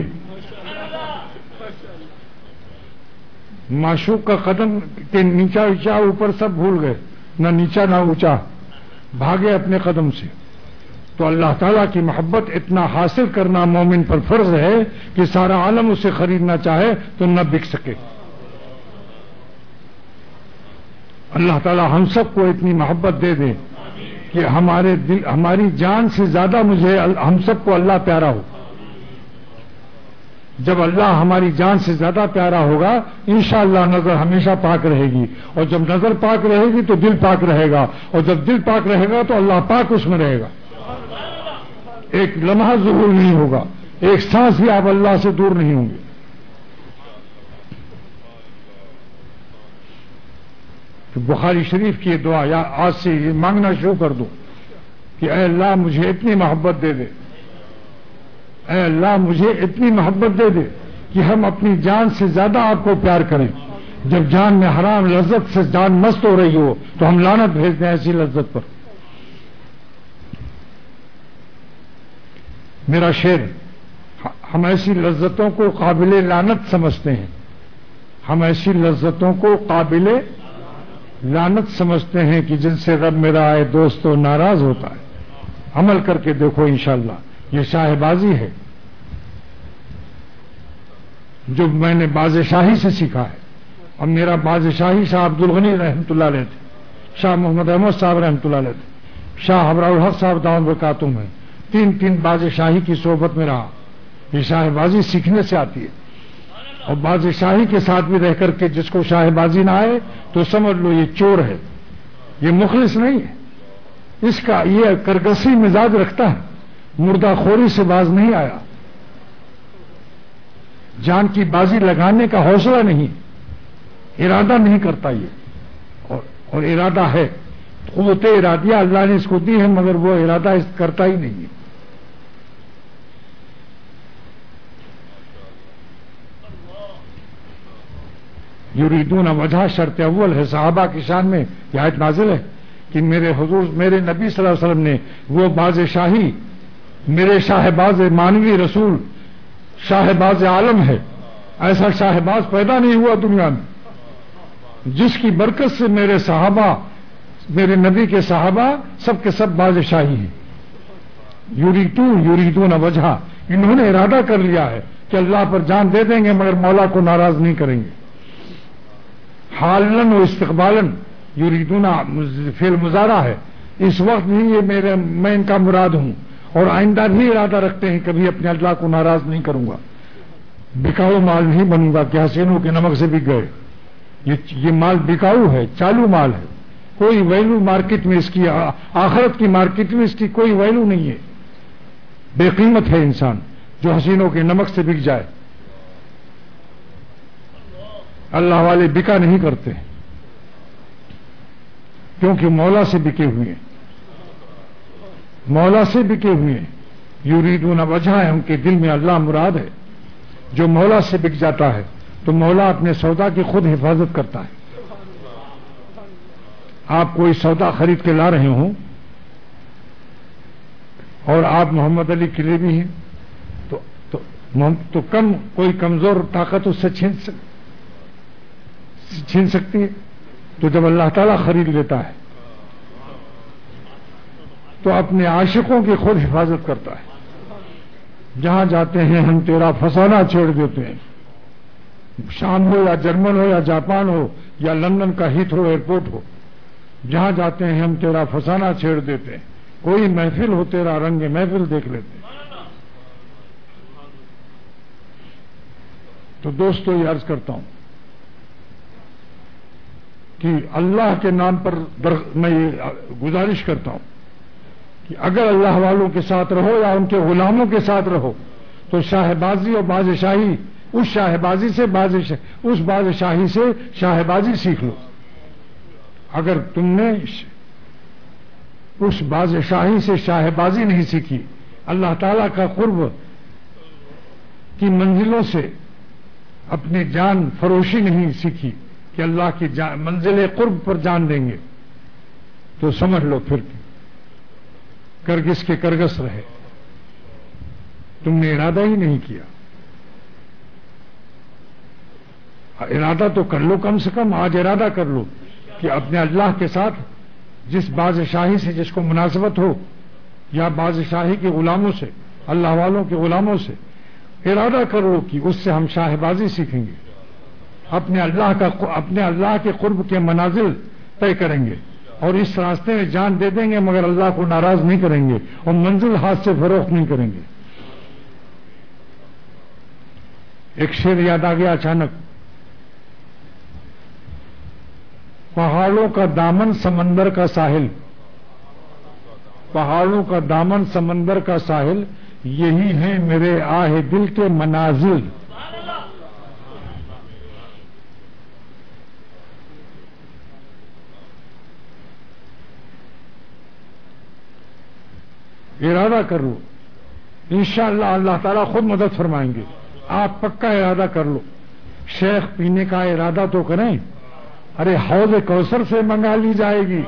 A: معشوق کا قدم کے نیچا اونچا اوپر سب بھول گئے، نہ نیچا نہ اونچا، بھاگے اپنے قدم سے. تو اللہ تعالیٰ کی محبت اتنا حاصل کرنا مومن پر فرض ہے کہ سارا عالم اسے خریدنا چاہے تو نہ بک سکے. اللہ تعالیٰ ہم سب کو اتنی محبت دے دے کہ ہمارے دل، ہماری جان سے زیادہ ہم سب کو اللہ پیارا ہو. جب اللہ ہماری جان سے زیادہ پیارا ہوگا انشاءاللہ نظر ہمیشہ پاک رہے گی، اور جب نظر پاک رہے گی تو دل پاک رہے گا، اور جب دل پاک رہے گا تو اللہ پاک اس میں رہے گا. ایک لمحہ ظہور نہیں ہوگا، ایک سانس بھی آپ اللہ سے دور نہیں ہوں گے. تو بخاری شریف کی یہ دعا یا آج سے یہ مانگنا شروع کر دو کہ اے اللہ مجھے اتنی محبت دے دے، اے اللہ مجھے اتنی محبت دے دے کہ ہم اپنی جان سے زیادہ آپ کو پیار کریں. جب جان میں حرام لذت سے جان مست ہو رہی ہو تو ہم لعنت بھیج دیں ایسی لذت پر. میرا شعر، ہم ایسی لذتوں کو قابل لعنت سمجھتے ہیں، ہم ایسی لذتوں کو قابل لعنت سمجھتے ہیں کہ جن سے رب میرا آئے دوستو ناراض ہوتا ہے. عمل کر کے دیکھو انشاءاللہ. یہ شاہ بازی ہے جو میں نے باز شاہی سے سیکھا ہے. اور میرا باز شاہی شاہ عبد الغنی رحمۃ اللہ علیہ تھے، شاہ محمد احمد صاحب رحمۃ اللہ علیہ تھے، شاہ ابرار الحق صاحب دامت برکاتہم ہیں. 3 باز شاہی کی صحبت میں رہا. یہ شاہ بازی سیکھنے سے آتی ہے، اور باز شاہی کے ساتھ بھی رہ کر کے جس کو شاہ بازی نہ آئے تو سمجھ لو یہ چور ہے، یہ مخلص نہیں ہے. اس کا یہ کرگسی مزاج رکھتا ہے، مردہ خوری سے باز نہیں آیا، جان کی بازی لگانے کا حوصلہ نہیں، ارادہ نہیں کرتا یہ، اور ارادہ ہے قوت ارادیہ اللہ نے اس کو دی ہے، مگر وہ ارادہ اس کرتا ہی نہیں ہے۔ یریدون وجہ شرط اول ہے، صحابہ کی شان میں یہ آیت نازل ہے کہ میرے حضور میرے نبی صلی اللہ علیہ وسلم نے وہ باز شاہی، میرے شاہباز مانوی رسول شاہباز عالم ہے، ایسا شاہباز پیدا نہیں ہوا دنیا میں جس کی برکت سے میرے صحابہ، میرے نبی کے صحابہ سب کے سب باز شاہی ہیں۔ یریدون وجہ، انہوں نے ارادہ کر لیا ہے کہ اللہ پر جان دے دیں گے مگر مولا کو ناراض نہیں کریں گے۔ حالن و استقبالن، یریدون فعل مضارع ہے، اس وقت بھی یہ میں ان کا مراد ہوں اور آئندہ بھی ارادہ رکھتے ہیں کبھی اپنے اللہ کو ناراض نہیں کروں گا، بکاؤ مال نہیں بنوں گا کہ حسینوں کے نمک سے بک گئے۔ یہ مال بکاؤ ہے، چالو مال ہے، کوئی ویلو مارکیٹ میں اس کی، آخرت کی مارکیٹ میں اس کی کوئی ویلو نہیں ہے، بے قیمت ہے انسان جو حسینوں کے نمک سے بک جائے۔ اللہ والے بکا نہیں کرتے کیونکہ مولا سے بکے ہوئے ہیں، مولا سے بکے ہوئے ہیں۔ یریدون وجہ ہے، ان کے دل میں اللہ مراد ہے۔ جو مولا سے بک جاتا ہے تو مولا اپنے سودا کی خود حفاظت کرتا ہے۔ آپ کوئی سودا خرید کے لا رہے ہوں اور آپ محمد علی کے لیے بھی ہیں تو کوئی کمزور طاقت اس سے چھین سکتی ہے، تو جب اللہ تعالیٰ خرید لیتا ہے تو اپنے عاشقوں کی خود حفاظت کرتا ہے۔ جہاں جاتے ہیں ہم تیرا فسانہ چھوڑ دیتے ہیں، شام ہو یا جرمن ہو یا جاپان ہو یا لندن کا ہیتھرو ایئرپورٹ ہو، جہاں جاتے ہیں ہم تیرا فسانہ چھیڑ دیتے ہیں، کوئی محفل ہو تیرا رنگ محفل دیکھ لیتے ہیں۔ تو دوستو یہ عرض کرتا ہوں کہ اللہ کے نام پر میں یہ گزارش کرتا ہوں کہ اگر اللہ والوں کے ساتھ رہو یا ان کے غلاموں کے ساتھ رہو تو شاہبازی اور بادشاہی، اس شاہبازی سے اس بادشاہی سے شاہبازی سیکھ لو۔ اگر تم نے اس بادشاہی سے شاہبازی نہیں سیکھی، اللہ تعالیٰ کا قرب کی منزلوں سے اپنی جان فروشی نہیں سیکھی کہ اللہ کی منزل قرب پر جان دیں گے، تو سمجھ لو پھر کرگس کے کرگس رہے، تم نے ارادہ ہی نہیں کیا۔ ارادہ تو کر لو، کم سے کم آج ارادہ کر لو کہ اپنے اللہ کے ساتھ جس بادشاہی سے جس کو مناسبت ہو یا بادشاہی کے غلاموں سے، اللہ والوں کے غلاموں سے ارادہ کر لو کہ اس سے ہم شاہبازی سیکھیں گے، اپنے اللہ کے قرب کے منازل طے کریں گے اور اس راستے میں جان دے دیں گے مگر اللہ کو ناراض نہیں کریں گے اور منزل ہاتھ سے فروخت نہیں کریں گے۔ ایک شعر یاد آ گیا اچانک، پہاڑوں کا دامن سمندر کا ساحل، پہاڑوں کا دامن سمندر کا ساحل، یہی ہیں میرے آہ دل کے منازل۔ ارادہ کر لو، انشاءاللہ اللہ تعالیٰ خود مدد فرمائیں گے۔ آپ پکا ارادہ کر لو، شیخ پینے کا ارادہ تو کریں، ارے حوض کوثر سے منگا لی جائے گی۔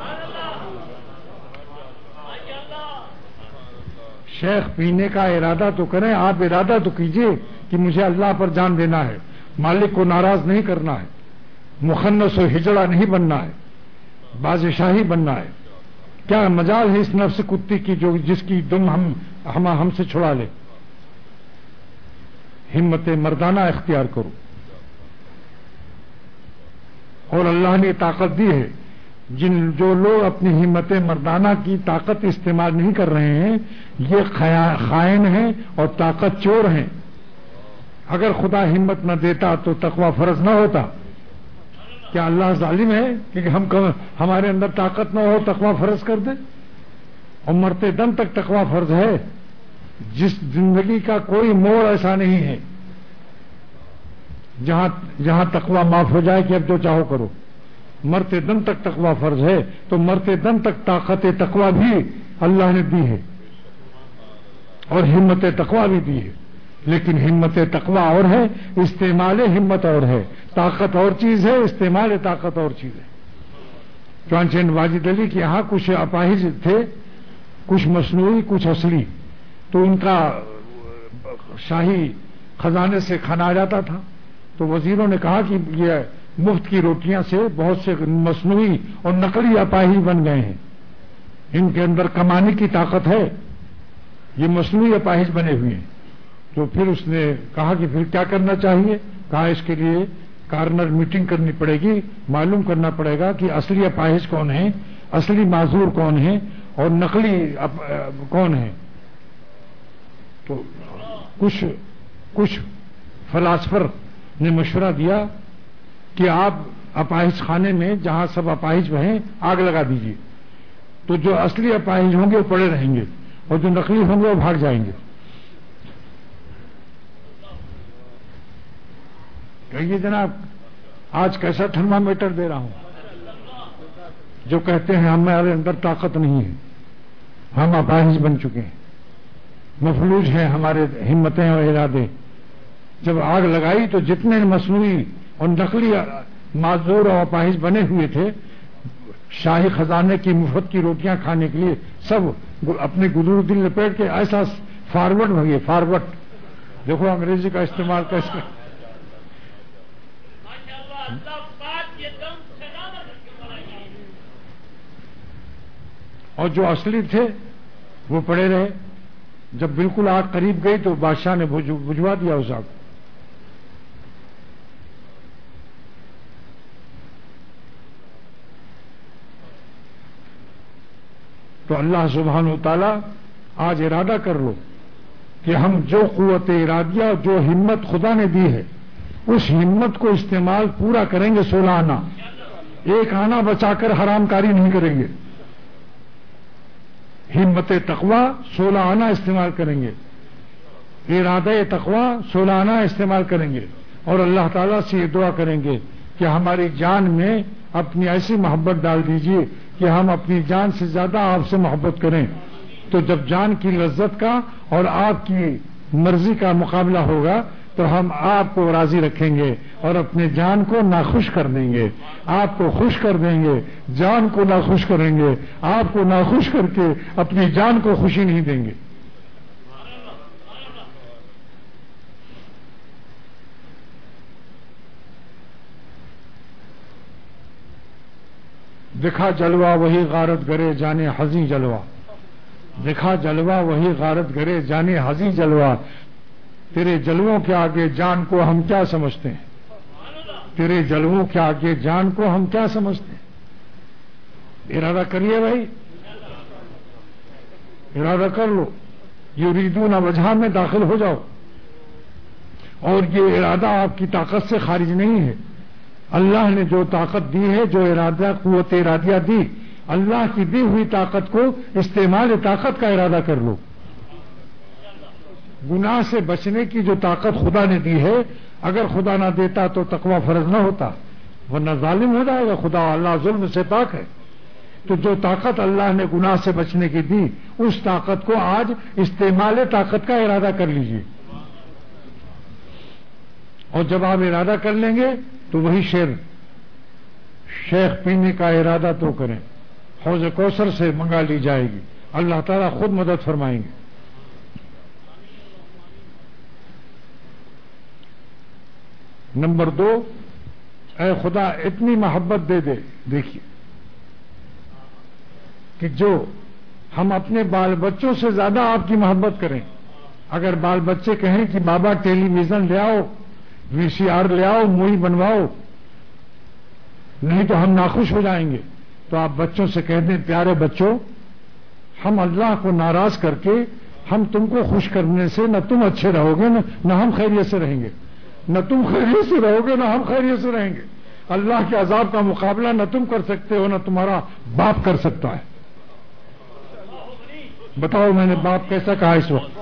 A: شیخ پینے کا ارادہ تو کریں، آپ ارادہ تو کیجئے کہ مجھے اللہ پر جان دینا ہے، مالک کو ناراض نہیں کرنا ہے، مخنث و ہجڑا نہیں بننا ہے، بادشاہی بننا ہے۔ کیا مجال ہے اس نفس کتی کی جو جس کی دم ہم سے چھڑا لے؟ ہمت مردانہ اختیار کرو، اور اللہ نے طاقت دی ہے۔ جو لوگ اپنی ہمت مردانہ کی طاقت استعمال نہیں کر رہے ہیں یہ خائن ہیں اور طاقت چور ہیں۔ اگر خدا ہمت نہ دیتا تو تقوی فرض نہ ہوتا۔ کیا اللہ ظالم ہے کہ ہمارے اندر طاقت نہ ہو تقوی فرض کر دے؟ اور مرتے دم تک تقوی فرض ہے۔ جس زندگی کا کوئی موڑ ایسا نہیں ہے جہاں تقوی معاف ہو جائے کہ اب جو چاہو کرو۔ مرتے دم تک تقوی فرض ہے، تو مرتے دم تک طاقت تقوی بھی اللہ نے دی ہے اور ہمت تقوی بھی دی ہے، لیکن ہمت تقوی اور ہے، استعمال ہمت اور ہے، طاقت اور چیز ہے، استعمال طاقت اور چیز ہے۔ چانچین واجد علی کے یہاں کچھ اپاہج تھے، کچھ مصنوعی کچھ اصلی، تو ان کا شاہی خزانے سے کھانا آ جاتا تھا، تو وزیروں نے کہا کہ یہ مفت کی روٹیاں سے بہت سے مصنوعی اور نقلی اپاہج بن گئے ہیں، ان کے اندر کمانے کی طاقت ہے، یہ مصنوعی اپاہج بنے ہوئے ہیں۔ تو پھر اس نے کہا کہ پھر کیا کرنا چاہیے؟ کہا اس کے لیے کارنر میٹنگ کرنی پڑے گی، معلوم کرنا پڑے گا کہ اصلی اپاہج کون ہیں، اصلی معذور کون ہیں اور نقلی کون ہیں۔ تو کچھ فلاسفر نے مشورہ دیا کہ آپ اپاہج خانے میں جہاں سب اپاہج ہیں آگ لگا دیجیے، تو جو اصلی اپاہج ہوں گے وہ پڑے رہیں گے اور جو نقلی ہوں گے وہ بھاگ جائیں گے۔ کہیے جناب آج کیسا تھرمامیٹر دے رہا ہوں، جو کہتے ہیں ہمارے اندر طاقت نہیں ہے، ہم اپاہج بن چکے ہیں، مفلوج ہیں ہمارے ہمتیں اور ارادے۔ جب آگ لگائی تو جتنے مصنوعی اور نقلی معذور اور اپاہج بنے ہوئے تھے شاہی خزانے کی مفت کی روٹیاں کھانے کے لیے، سب اپنے گدور دل لپیٹ کے ایسا فارورڈ ہو گئے، فارورڈ۔ دیکھو انگریزی کا استعمال کیسے۔ اور جو اصلی تھے وہ پڑے رہے، جب بالکل آگ قریب گئی تو بادشاہ نے بجھوا دیا اس آگ۔ تو اللہ سبحانہ و تعالی آج ارادہ کر لو کہ ہم جو قوت ارادیہ جو ہمت خدا نے دی ہے اس ہمت کو استعمال پورا کریں گے، 16 آنا، ایک آنا بچا کر حرام کاری نہیں کریں گے، ہمت تقوی 16 آنا استعمال کریں گے، ارادہ تقوی 16 آنا استعمال کریں گے، اور اللہ تعالیٰ سے یہ دعا کریں گے کہ ہماری جان میں اپنی ایسی محبت ڈال دیجیے کہ ہم اپنی جان سے زیادہ آپ سے محبت کریں۔ تو جب جان کی لذت کا اور آپ کی مرضی کا مقابلہ ہوگا تو ہم آپ کو راضی رکھیں گے اور اپنے جان کو ناخوش کر دیں گے، آپ کو خوش کر دیں گے، جان کو ناخوش کریں گے، آپ کو ناخوش کر کے اپنی جان کو خوشی نہیں دیں گے۔ دکھا جلوہ وہی غارت گرے جانے حزیں جلوہ، دکھا جلوہ وہی غارت گرے جانے حزیں جلوہ، تیرے جلووں کے آگے جان کو ہم کیا سمجھتے ہیں، تیرے جلووں کے آگے جان کو ہم کیا سمجھتے ہیں۔ ارادہ کریے بھائی، ارادہ کر لو، یریدون وجہ میں داخل ہو جاؤ، اور یہ ارادہ آپ کی طاقت سے خارج نہیں ہے، اللہ نے جو طاقت دی ہے، جو ارادہ قوت ارادیہ دی، اللہ کی دی ہوئی طاقت کو استعمال طاقت کا ارادہ کر لو۔ گناہ سے بچنے کی جو طاقت خدا نے دی ہے، اگر خدا نہ دیتا تو تقوی فرض نہ ہوتا، ورنہ ظالم ہو جائے گا، خدا اللہ ظلم سے پاک ہے۔ تو جو طاقت اللہ نے گناہ سے بچنے کی دی، اس طاقت کو آج استعمال طاقت کا ارادہ کر لیجیے، اور جب آپ ارادہ کر لیں گے تو وہی شیخ پینے کا ارادہ تو کریں، حوض کوثر سے منگا لی جائے گی، اللہ تعالیٰ خود مدد فرمائیں گے۔ نمبر 2، اے خدا اتنی محبت دے دے، دیکھیے کہ جو ہم اپنے بال بچوں سے زیادہ آپ کی محبت کریں۔ اگر بال بچے کہیں کہ بابا ٹیلی ویژن لے آؤ، VCR لے آؤ، مووی بنواؤ، نہیں تو ہم ناخوش ہو جائیں گے، تو آپ بچوں سے کہہ دیں پیارے بچوں، ہم اللہ کو ناراض کر کے ہم تم کو خوش کرنے سے نہ تم اچھے رہو گے نہ ہم خیریت سے رہیں گے، نہ تم خیریت سے رہو گے نہ ہم خیریت سے رہیں گے۔ اللہ کے عذاب کا مقابلہ نہ تم کر سکتے ہو نہ تمہارا باپ کر سکتا ہے۔ بتاؤ میں نے باپ کیسا کہا اس وقت؟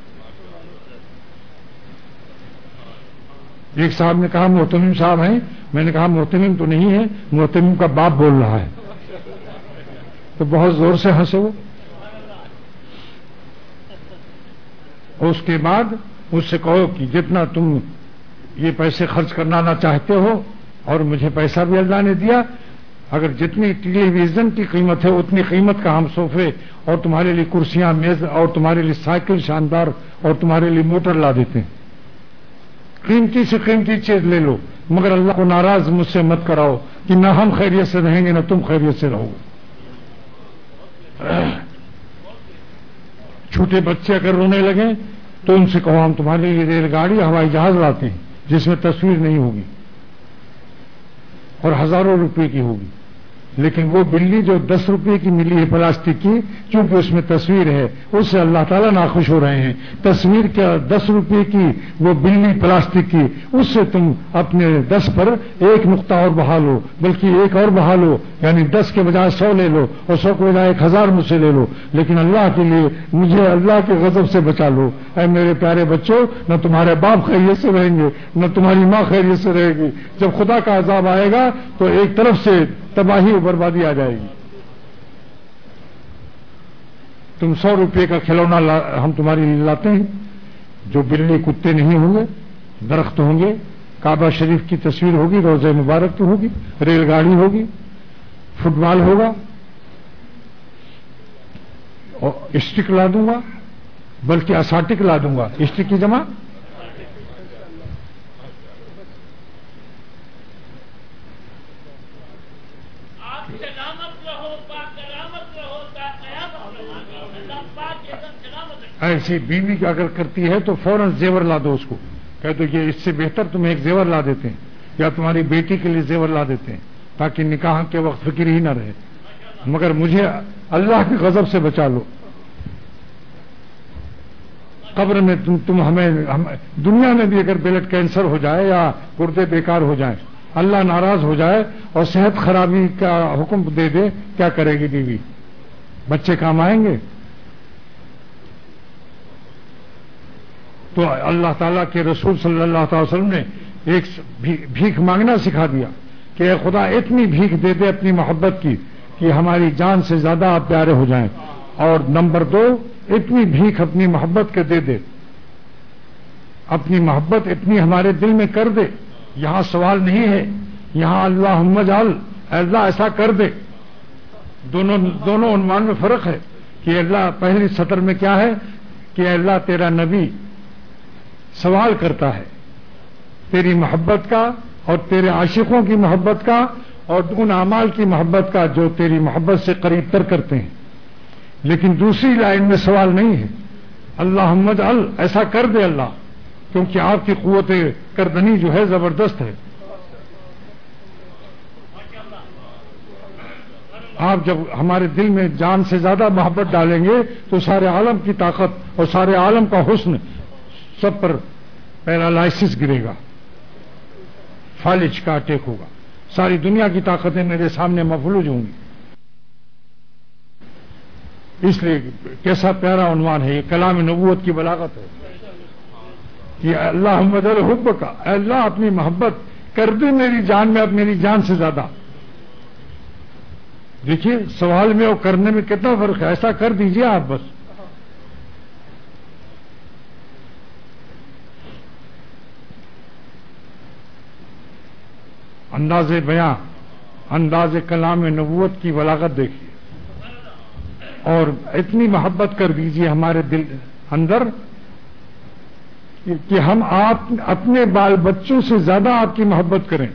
A: ایک صاحب نے کہا محتمم صاحب ہیں، میں نے کہا محتمم تو نہیں ہے، محتمم کا باپ بول رہا ہے. تو بہت زور سے ہنسے وہ. اس کے بعد مجھ سے کہو کہ جتنا تم یہ پیسے خرچ کرنا نہ چاہتے ہو، اور مجھے پیسہ بھی اللہ نے دیا، اگر جتنی ٹیلی ویژن کی قیمت ہے اتنی قیمت کا ہم صوفے اور تمہارے لیے کرسیاں، میز اور تمہارے لیے سائیکل شاندار اور تمہارے لیے موٹر لا دیتے ہیں. قیمتی سے قیمتی چیز لے لو، مگر اللہ کو ناراض مجھ سے مت کراؤ کہ نہ ہم خیریت سے رہیں گے نہ تم خیریت سے رہو. چھوٹے بچے اگر رونے لگیں تو ان سے کہو ہم تمہارے لیے ریل گاڑی، ہوائی جہاز لاتے ہیں جس میں تصویر نہیں ہوگی اور ہزاروں روپے کی ہوگی، لیکن وہ بلی جو 10 روپے کی ملی ہے پلاسٹک کی، چونکہ اس میں تصویر ہے، اس سے اللہ تعالیٰ ناخوش ہو رہے ہیں. تصویر کیا 10 روپے کی وہ بلی پلاسٹک کی، اس سے تم اپنے 10 پر ایک نقطہ اور بڑھا لو، بلکہ ایک اور بڑھا لو، یعنی 10 کے بجائے 100 لے لو، اور 100 کے بجائے 1000 مجھ سے لے لو، لیکن اللہ کے لیے مجھے اللہ کے غضب سے بچا لو. اے میرے پیارے بچوں، نہ تمہارے باپ خیریت سے رہیں گے نہ تمہاری ماں خیریت سے رہے گی. جب خدا کا عذاب آئے گا تو ایک طرف سے تباہی و بربادی آ جائے گی. تم 100 روپے کا کھلونا ہم تمہارے لیے لاتے ہیں، جو بلی کتے نہیں ہوں گے، درخت ہوں گے، کعبہ شریف کی تصویر ہوگی، روضہ مبارک تو ہوگی، ریل گاڑی ہوگی، فٹ بال ہوگا، اور اسٹک لا دوں گا، بلکہ اساٹک لا دوں گا. اسٹک کی جمع ایسی بیوی کی اگر کرتی ہے تو فوراً زیور لا دو اس کو، کہہ دو یہ اس سے بہتر تمہیں ایک زیور لا دیتے ہیں، یا تمہاری بیٹی کے لیے زیور لا دیتے ہیں، تاکہ نکاح کے وقت فکر ہی نہ رہے. مگر مجھے اللہ کے غضب سے بچا لو. قبر میں تم ہمیں دنیا میں بھی اگر بلڈ کینسر ہو جائے یا گردے بیکار ہو جائیں، اللہ ناراض ہو جائے اور صحت خرابی کا حکم دے دے، کیا کرے گی بیوی؟ بچے کام آئیں گے؟ تو اللہ تعالیٰ کے رسول صلی اللہ تعالی وسلم نے ایک بھیک مانگنا سکھا دیا کہ اے خدا اتنی بھیک دے دے اپنی محبت کی کہ ہماری جان سے زیادہ آپ پیارے ہو جائیں. اور نمبر 2، اتنی بھیک اپنی محبت کے دے دے، اپنی محبت اتنی ہمارے دل میں کر دے. یہاں سوال نہیں ہے، یہاں اللہم اجعل، اللہ ایسا کر دے. دونوں عنوان میں فرق ہے کہ اللہ پہلی سطر میں کیا ہے کہ اللہ تیرا نبی سوال کرتا ہے تیری محبت کا اور تیرے عاشقوں کی محبت کا اور ان اعمال کی محبت کا جو تیری محبت سے قریب تر کرتے ہیں. لیکن دوسری لائن میں سوال نہیں ہے، اللہم اجعل، ایسا کر دے اللہ، کیونکہ آپ کی قوت کردنی جو ہے زبردست ہے. آپ جب ہمارے دل میں جان سے زیادہ محبت ڈالیں گے تو سارے عالم کی طاقت اور سارے عالم کا حسن سب پر پیرالائسس گرے گا، فالج کا اٹیک ہوگا، ساری دنیا کی طاقتیں میرے سامنے مفلوج ہوں گی. اس لیے کیسا پیارا عنوان ہے، یہ کلام نبوت کی بلاغت ہے. یہ اللہم اجعل حبک، اے اللہ اپنی محبت کر دے میری جان میں، اب میری جان سے زیادہ. دیکھیے سوال میں اور کرنے میں کتنا فرق ہے. ایسا کر دیجئے آپ بس. انداز بیاں، انداز کلام نبوت کی بلاغت دیکھیے، اور اتنی محبت کر دیجئے ہمارے دل اندر کہ ہم آپ اپنے بال بچوں سے زیادہ آپ کی محبت کریں.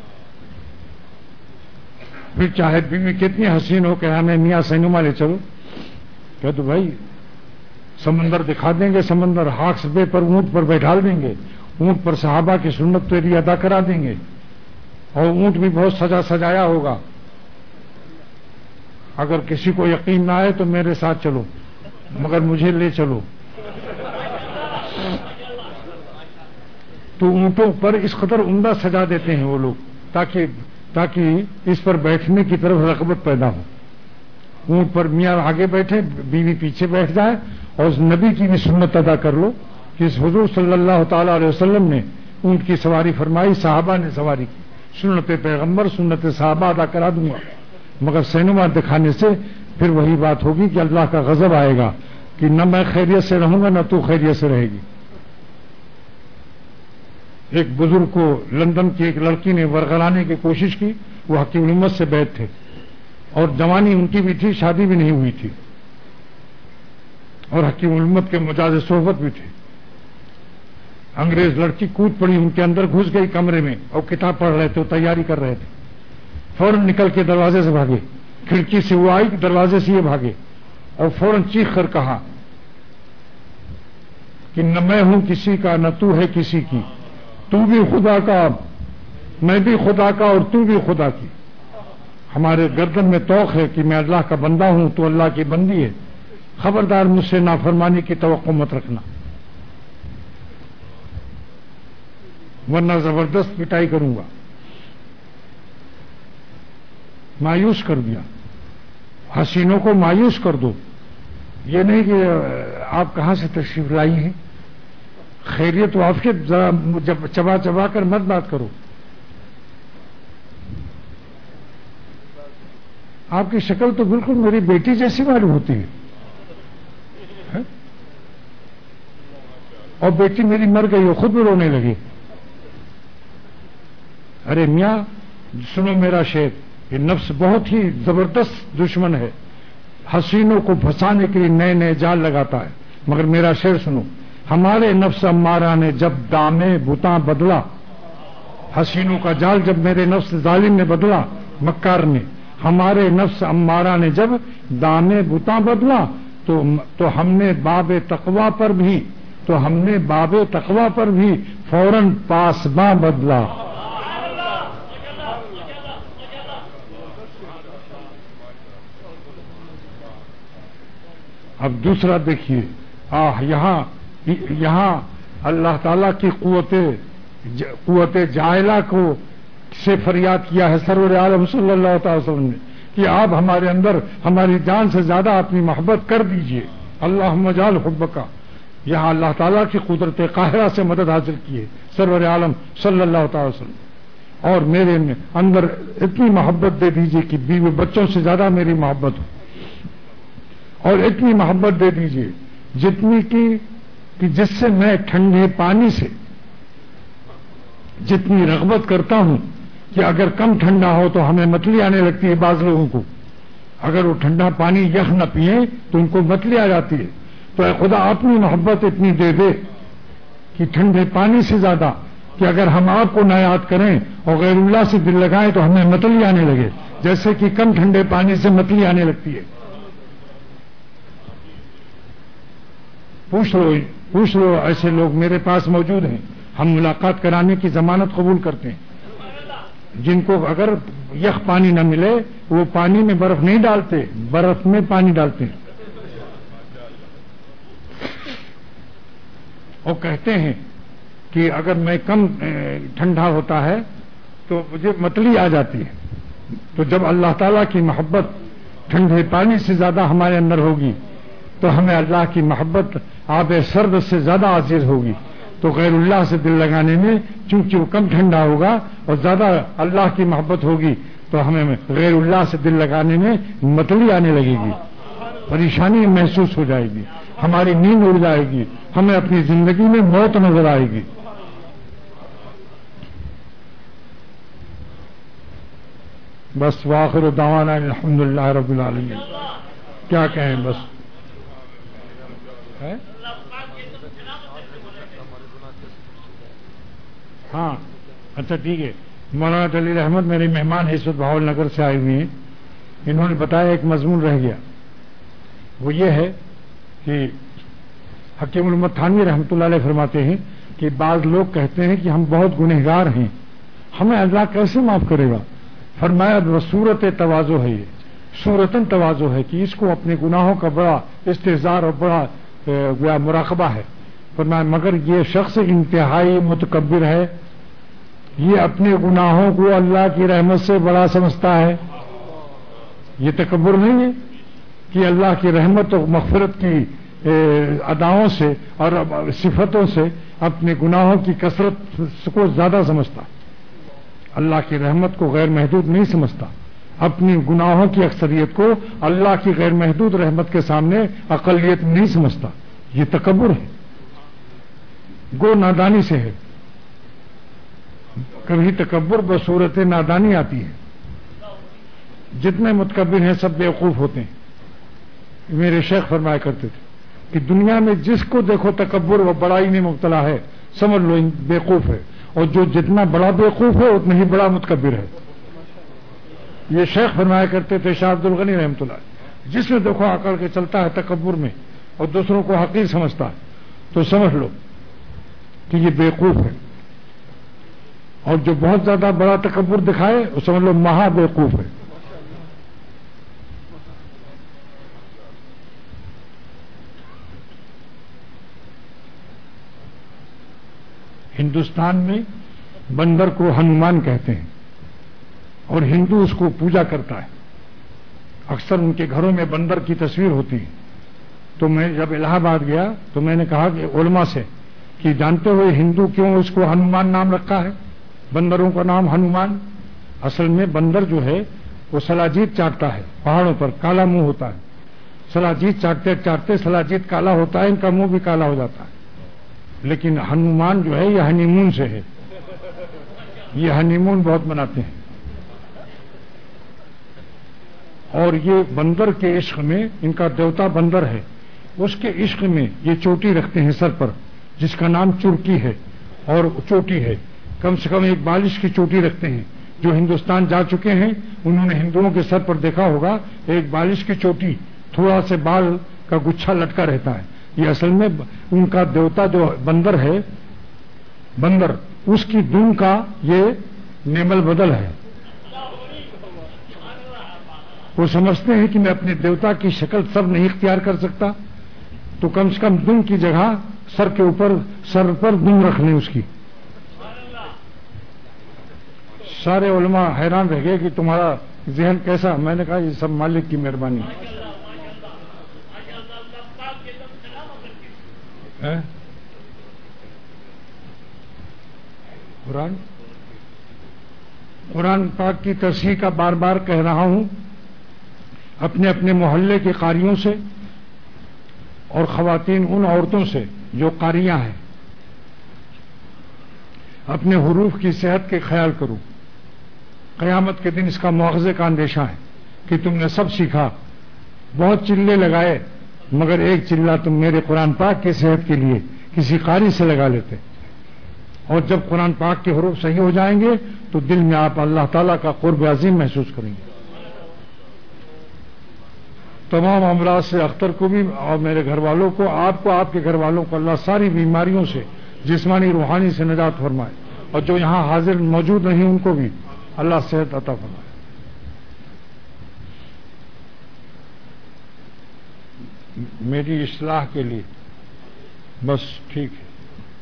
A: پھر چاہے بیوی کتنی حسین ہو کہ ہمیں میاں سینما لے چلو، کہ تو بھائی سمندر دکھا دیں گے، سمندر ہاکس بے پر اونٹ پر بیٹھال دیں گے، اونٹ پر صحابہ کی سنت تیری ادا کرا دیں گے، اور اونٹ بھی بہت سجا سجایا ہوگا. اگر کسی کو یقین نہ آئے تو میرے ساتھ چلو، مگر مجھے لے چلو. تو اونٹوں پر اس قدر عمدہ سجا دیتے ہیں وہ لوگ تاکہ اس پر بیٹھنے کی طرف رغبت پیدا ہو. اونٹ پر میاں آگے بیٹھے، بیوی پیچھے بیٹھ جائے، اور اس نبی کی بھی سنت ادا کر لو کہ اس حضور صلی اللہ تعالی علیہ وسلم نے اونٹ کی سواری فرمائی، صحابہ نے سواری کی. سنت پیغمبر سنت صحابہ ادا کرا دوں گا، مگر سینما دکھانے سے پھر وہی بات ہوگی کہ اللہ کا غضب آئے گا کہ نہ میں خیریت سے رہوں گا نہ تو خیریت سے رہے گی۔ ایک بزرگ کو لندن کی ایک لڑکی نے ورغلانے کی کوشش کی، وہ حکیم الامت سے بیعت تھے اور جوانی ان کی بھی تھی، شادی بھی نہیں ہوئی تھی اور حکیم الامت کے مجاز صحبت بھی تھے۔ انگریز لڑکی کود پڑی، ان کے اندر گھس گئی کمرے میں اور کتاب پڑھ رہے تھے، تیاری کر رہے تھے، فوراً نکل کے دروازے سے بھاگے، کھڑکی سے وہ آئی، دروازے سے یہ بھاگے اور فوراً چیخ کر کہا کہ نہ میں ہوں کسی کا نہ تو ہے کسی کی، تو بھی خدا کا میں بھی خدا کا اور تو بھی خدا کی۔ ہمارے گردن میں توق ہے کہ میں اللہ کا بندہ ہوں تو اللہ کی بندی ہے، خبردار مجھ سے نافرمانی کی توقع مت رکھنا، ورنہ زبردست پٹائی کروں گا۔ مایوس کر دیا، حسینوں کو مایوس کر دو، یہ نہیں کہ آپ کہاں سے تشریف لائی ہیں، خیریت و عافیت ذرا چبا چبا کر مت بات کرو۔ آپ کی شکل تو بالکل میری بیٹی جیسی معلوم ہوتی ہے، اور بیٹی میری مر گئی اور خود بھی رونے لگی۔ ارے میاں سنو میرا شعر، یہ نفس بہت ہی زبردست دشمن ہے، حسینوں کو پھنسانے کے لیے نئے نئے جال لگاتا ہے، مگر میرا شعر سنو۔ ہمارے نفس امارہ نے جب دامے بتاں بدلا، حسینوں کا جال جب میرے نفس ظالم نے بدلا، مکار نے، ہمارے نفس امارہ نے جب دامے بتاں بدلا تو ہم نے باب تقویٰ پر بھی فوراً پاسباں بدلا۔ اب دوسرا دیکھیے، یہاں اللہ تعالیٰ کی قوت جاہلہ کو سے فریاد کیا ہے سرور عالم صلی اللہ تعالی وسلم نے کہ آپ ہمارے اندر ہماری جان سے زیادہ اپنی محبت کر دیجئے، اللہم اجعل حبکا۔ یہاں اللہ تعالیٰ کی قدرت قاہرہ سے مدد حاصل کی ہے سرور عالم صلی اللہ تعالی وسلم، اور میرے اندر اتنی محبت دے دیجئے کہ بیوی بچوں سے زیادہ میری محبت ہو، اور اتنی محبت دے دیجئے جتنی کہ جس سے میں ٹھنڈے پانی سے جتنی رغبت کرتا ہوں کہ اگر کم ٹھنڈا ہو تو ہمیں متلی آنے لگتی ہے، بعض لوگوں کو اگر وہ ٹھنڈا پانی یخ نہ پیئے تو ان کو متلی آ جاتی ہے، تو اے خدا اپنی محبت اتنی دے دے کہ ٹھنڈے پانی سے زیادہ کہ اگر ہم آپ کو نہ یاد کریں اور غیر اللہ سے دل لگائیں تو ہمیں متلی آنے لگے، جیسے کہ کم ٹھنڈے پانی سے متلی آنے لگتی ہے۔ پوچھ لو ایسے لوگ میرے پاس موجود ہیں، ہم ملاقات کرانے کی ضمانت قبول کرتے ہیں، جن کو اگر یخ پانی نہ ملے وہ پانی میں برف نہیں ڈالتے، برف میں پانی ڈالتے ہیں، اور کہتے ہیں کہ اگر میں کم ٹھنڈا ہوتا ہے تو مجھے متلی آ جاتی ہے۔ تو جب اللہ تعالیٰ کی محبت ٹھنڈے پانی سے زیادہ ہمارے اندر ہوگی تو ہمیں اللہ کی محبت آب سرد سے زیادہ عزیز ہوگی، تو غیر اللہ سے دل لگانے میں چونکہ وہ کم ٹھنڈا ہوگا اور زیادہ اللہ کی محبت ہوگی تو ہمیں غیر اللہ سے دل لگانے میں متلی آنے لگے گی، پریشانی محسوس ہو جائے گی، ہماری نیند اڑ جائے گی، ہمیں اپنی زندگی میں موت نظر آئے گی۔ بس وآخر دعوانا الحمدللہ رب العالمین، کیا کہیں بس ہے؟ ہاں اچھا ٹھیک ہے۔ مولانا دلیل احمد میرے مہمان ہیں، اس وقت بہاول نگر سے آئے ہوئے ہیں، انہوں نے بتایا ایک مضمون رہ گیا، وہ یہ ہے کہ حکیم الامت تھانوی رحمۃ اللہ علیہ فرماتے ہیں کہ بعض لوگ کہتے ہیں کہ ہم بہت گنہگار ہیں، ہمیں اللہ کیسے معاف کرے گا؟ فرمایا صورت تواضع ہے، یہ صورتاً تواضع ہے کہ اس کو اپنے گناہوں کا بڑا استحضار اور بڑا مراقبہ ہے۔ فرمایا مگر یہ شخص انتہائی متکبر ہے، یہ اپنے گناہوں کو اللہ کی رحمت سے بڑا سمجھتا ہے۔ یہ تکبر نہیں ہے کہ اللہ کی رحمت اور مغفرت کی اداؤں سے اور صفتوں سے اپنے گناہوں کی کثرت کو زیادہ سمجھتا، اللہ کی رحمت کو غیر محدود نہیں سمجھتا، اپنی گناہوں کی اکثریت کو اللہ کی غیر محدود رحمت کے سامنے اقلیت نہیں سمجھتا، یہ تکبر ہے، گو نادانی سے ہے۔ کبھی تکبر بصورت نادانی آتی ہے، جتنے متکبر ہیں سب بیوقوف ہوتے ہیں۔ میرے شیخ فرمایا کرتے تھے کہ دنیا میں جس کو دیکھو تکبر و بڑائی میں مبتلا ہے سمجھ لو بیوقوف ہے، اور جو جتنا بڑا بیوقوف ہے اتنا ہی بڑا متکبر ہے۔ یہ شیخ فرمایا کرتے تھے شاہ عبد الغنی رحمۃ اللہ، جس میں دیکھو آکڑ کے چلتا ہے تکبر میں اور دوسروں کو حقیر سمجھتا ہے تو سمجھ لو کہ یہ بیوقوف ہے، اور جو بہت زیادہ بڑا تکبر دکھائے وہ سمجھ لو مہا بیوقوف ہے۔ ہندوستان میں بندر کو ہنومان کہتے ہیں اور ہندو اس کو پوجا کرتا ہے، اکثر ان کے گھروں میں بندر کی تصویر ہوتی ہے۔ تو میں جب الہ آباد گیا تو میں نے کہا کہ علماء سے کہ جانتے ہوئے ہندو کیوں اس کو ہنومان نام رکھا ہے، بندروں کا نام ہنومان؟ اصل میں بندر جو ہے وہ سلاجید چاٹتا ہے، پہاڑوں پر کالا منہ ہوتا ہے، سلاجید چاٹتے چاٹتے سلاجید کالا ہوتا ہے، ان کا منہ بھی کالا ہو جاتا ہے۔ لیکن ہنومان جو ہے یہ ہنی مون سے ہے، یہ ہنی مون بہت مناتے ہیں، اور یہ بندر کے عشق میں، ان کا دیوتا بندر ہے، اس کے عشق میں یہ چوٹی رکھتے ہیں سر پر جس کا نام چرکی ہے، اور چوٹی ہے کم سے کم ایک بالش کی چوٹی رکھتے ہیں۔ جو ہندوستان جا چکے ہیں انہوں نے ہندوؤں کے سر پر دیکھا ہوگا ایک بالش کی چوٹی، تھوڑا سے بال کا گچھا لٹکا رہتا ہے، یہ اصل میں ان کا دیوتا جو بندر ہے، بندر اس کی دم کا یہ نیمل بدل ہے۔ وہ سمجھتے ہیں کہ میں اپنے دیوتا کی شکل سب نہیں اختیار کر سکتا تو کم سے کم دم کی جگہ سر کے اوپر، سر پر دم رکھ لیں اس کی۔ سارے علماء حیران رہ گئے کہ تمہارا ذہن کیسا؟ میں نے کہا یہ سب مالک کی مہربانی ہے۔ قرآن پاک کی تصحیح کا بار بار کہہ رہا ہوں، اپنے اپنے محلے کے قاریوں سے اور خواتین ان عورتوں سے جو قاریاں ہیں، اپنے حروف کی صحت کے خیال کرو۔ قیامت کے دن اس کا مواخذے کا اندیشہ ہے کہ تم نے سب سیکھا، بہت چلے لگائے، مگر ایک چلہ تم میرے قرآن پاک کی صحت کے لیے کسی قاری سے لگا لیتے، اور جب قرآن پاک کے حروف صحیح ہو جائیں گے تو دل میں آپ اللہ تعالیٰ کا قرب عظیم محسوس کریں گے۔ تمام امراض سے اختر کو بھی اور میرے گھر والوں کو، آپ کو، آپ کے گھر والوں کو اللہ ساری بیماریوں سے جسمانی روحانی سے نجات فرمائے، اور جو یہاں حاضر موجود نہیں ان کو بھی اللہ صحت عطا فرمائے۔ میری اصلاح کے لیے بس ٹھیک ہے،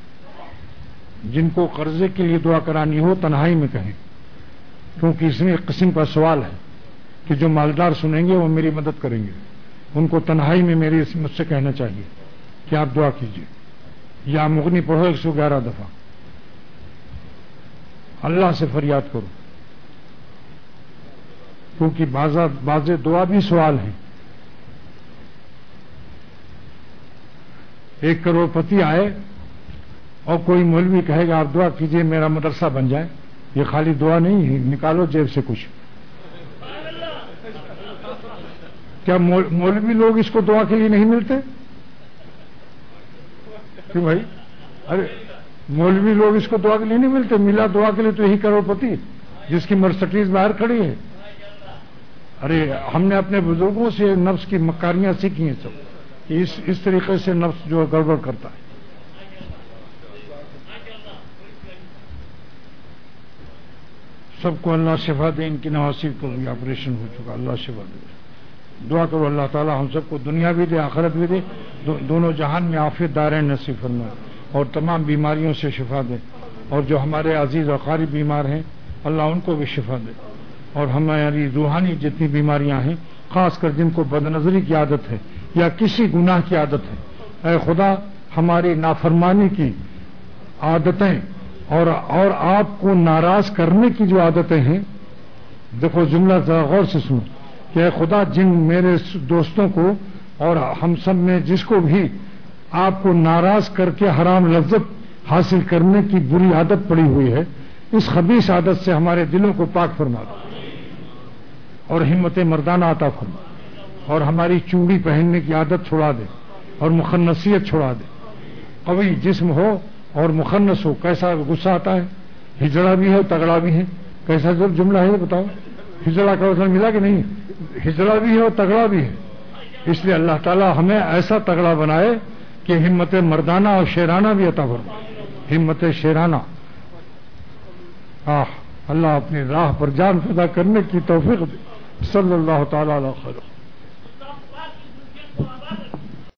A: جن کو قرضے کے لیے دعا کرانی ہو تنہائی میں کہیں، کیونکہ اس میں ایک قسم کا سوال ہے کہ جو مالدار سنیں گے وہ میری مدد کریں گے، ان کو تنہائی میں مجھ سے کہنا چاہیے کہ آپ دعا کیجیے، یا مغنی پڑھو 111 دفعہ، اللہ سے فریاد کرو، کیونکہ بعض دعا بھی سوال ہیں۔ 1 کروڑ پتی آئے اور کوئی مولوی کہے گا آپ دعا کیجئے میرا مدرسہ بن جائے، یہ خالی دعا نہیں ہے، نکالو جیب سے کچھ۔ کیا مولوی لوگ اس کو دعا کے لیے نہیں ملتے؟ کیوں بھائی؟ ارے مولوی لوگ اس کو دعا کے لیے نہیں ملتے؟ ملا دعا کے لیے تو یہی کروڑ پتی جس کی مرسڈیز باہر کھڑی ہے۔ ارے ہم نے اپنے بزرگوں سے نفس کی مکاریاں سیکھی ہیں سب، اس طریقے سے نفس جو گڑبڑ کرتا ہے۔ سب کو اللہ شفا دے، ان کی نواسیب کو بھی آپریشن ہو چکا، اللہ شفا دے۔ دعا کرو اللہ تعالی ہم سب کو دنیا بھی دے، آخرت بھی دے، دونوں جہان میں عافیت دارین نصیب فرمائے، اور تمام بیماریوں سے شفا دے، اور جو ہمارے عزیز اور قریب بیمار ہیں اللہ ان کو بھی شفا دے، اور ہماری روحانی جتنی بیماریاں ہیں، خاص کر جن کو بدنظری کی عادت ہے یا کسی گناہ کی عادت ہے، اے خدا ہماری نافرمانی کی عادتیں اور آپ کو ناراض کرنے کی جو عادتیں ہیں، دیکھو جملہ ذرا غور سے سنو کہ اے خدا، جن میرے دوستوں کو اور ہم سب میں جس کو بھی آپ کو ناراض کر کے حرام لذت حاصل کرنے کی بری عادت پڑی ہوئی ہے، اس خبیث عادت سے ہمارے دلوں کو پاک فرما دو اور ہمت مردانہ عطا فرما، اور ہماری چوڑی پہننے کی عادت چھڑا دے اور مخنثیت چھڑا دے۔ قوی جسم ہو اور مخنث ہو، کیسا غصہ آتا ہے، ہجڑا بھی ہے تگڑا بھی ہے، کیسا جو جملہ ہے یہ بتاؤ، ہجڑا کا وزن ملا کہ نہیں، ہجڑا بھی ہے اور تگڑا بھی ہے۔ اس لیے اللہ تعالیٰ ہمیں ایسا تگڑا بنائے کہ ہمت مردانہ اور شیرانہ بھی عطا فرمائے، ہمت شیرانہ۔ اللہ اپنی راہ پر جان فدا کرنے کی توفیق دے۔ صلی اللہ تعالی علیہ وسلم۔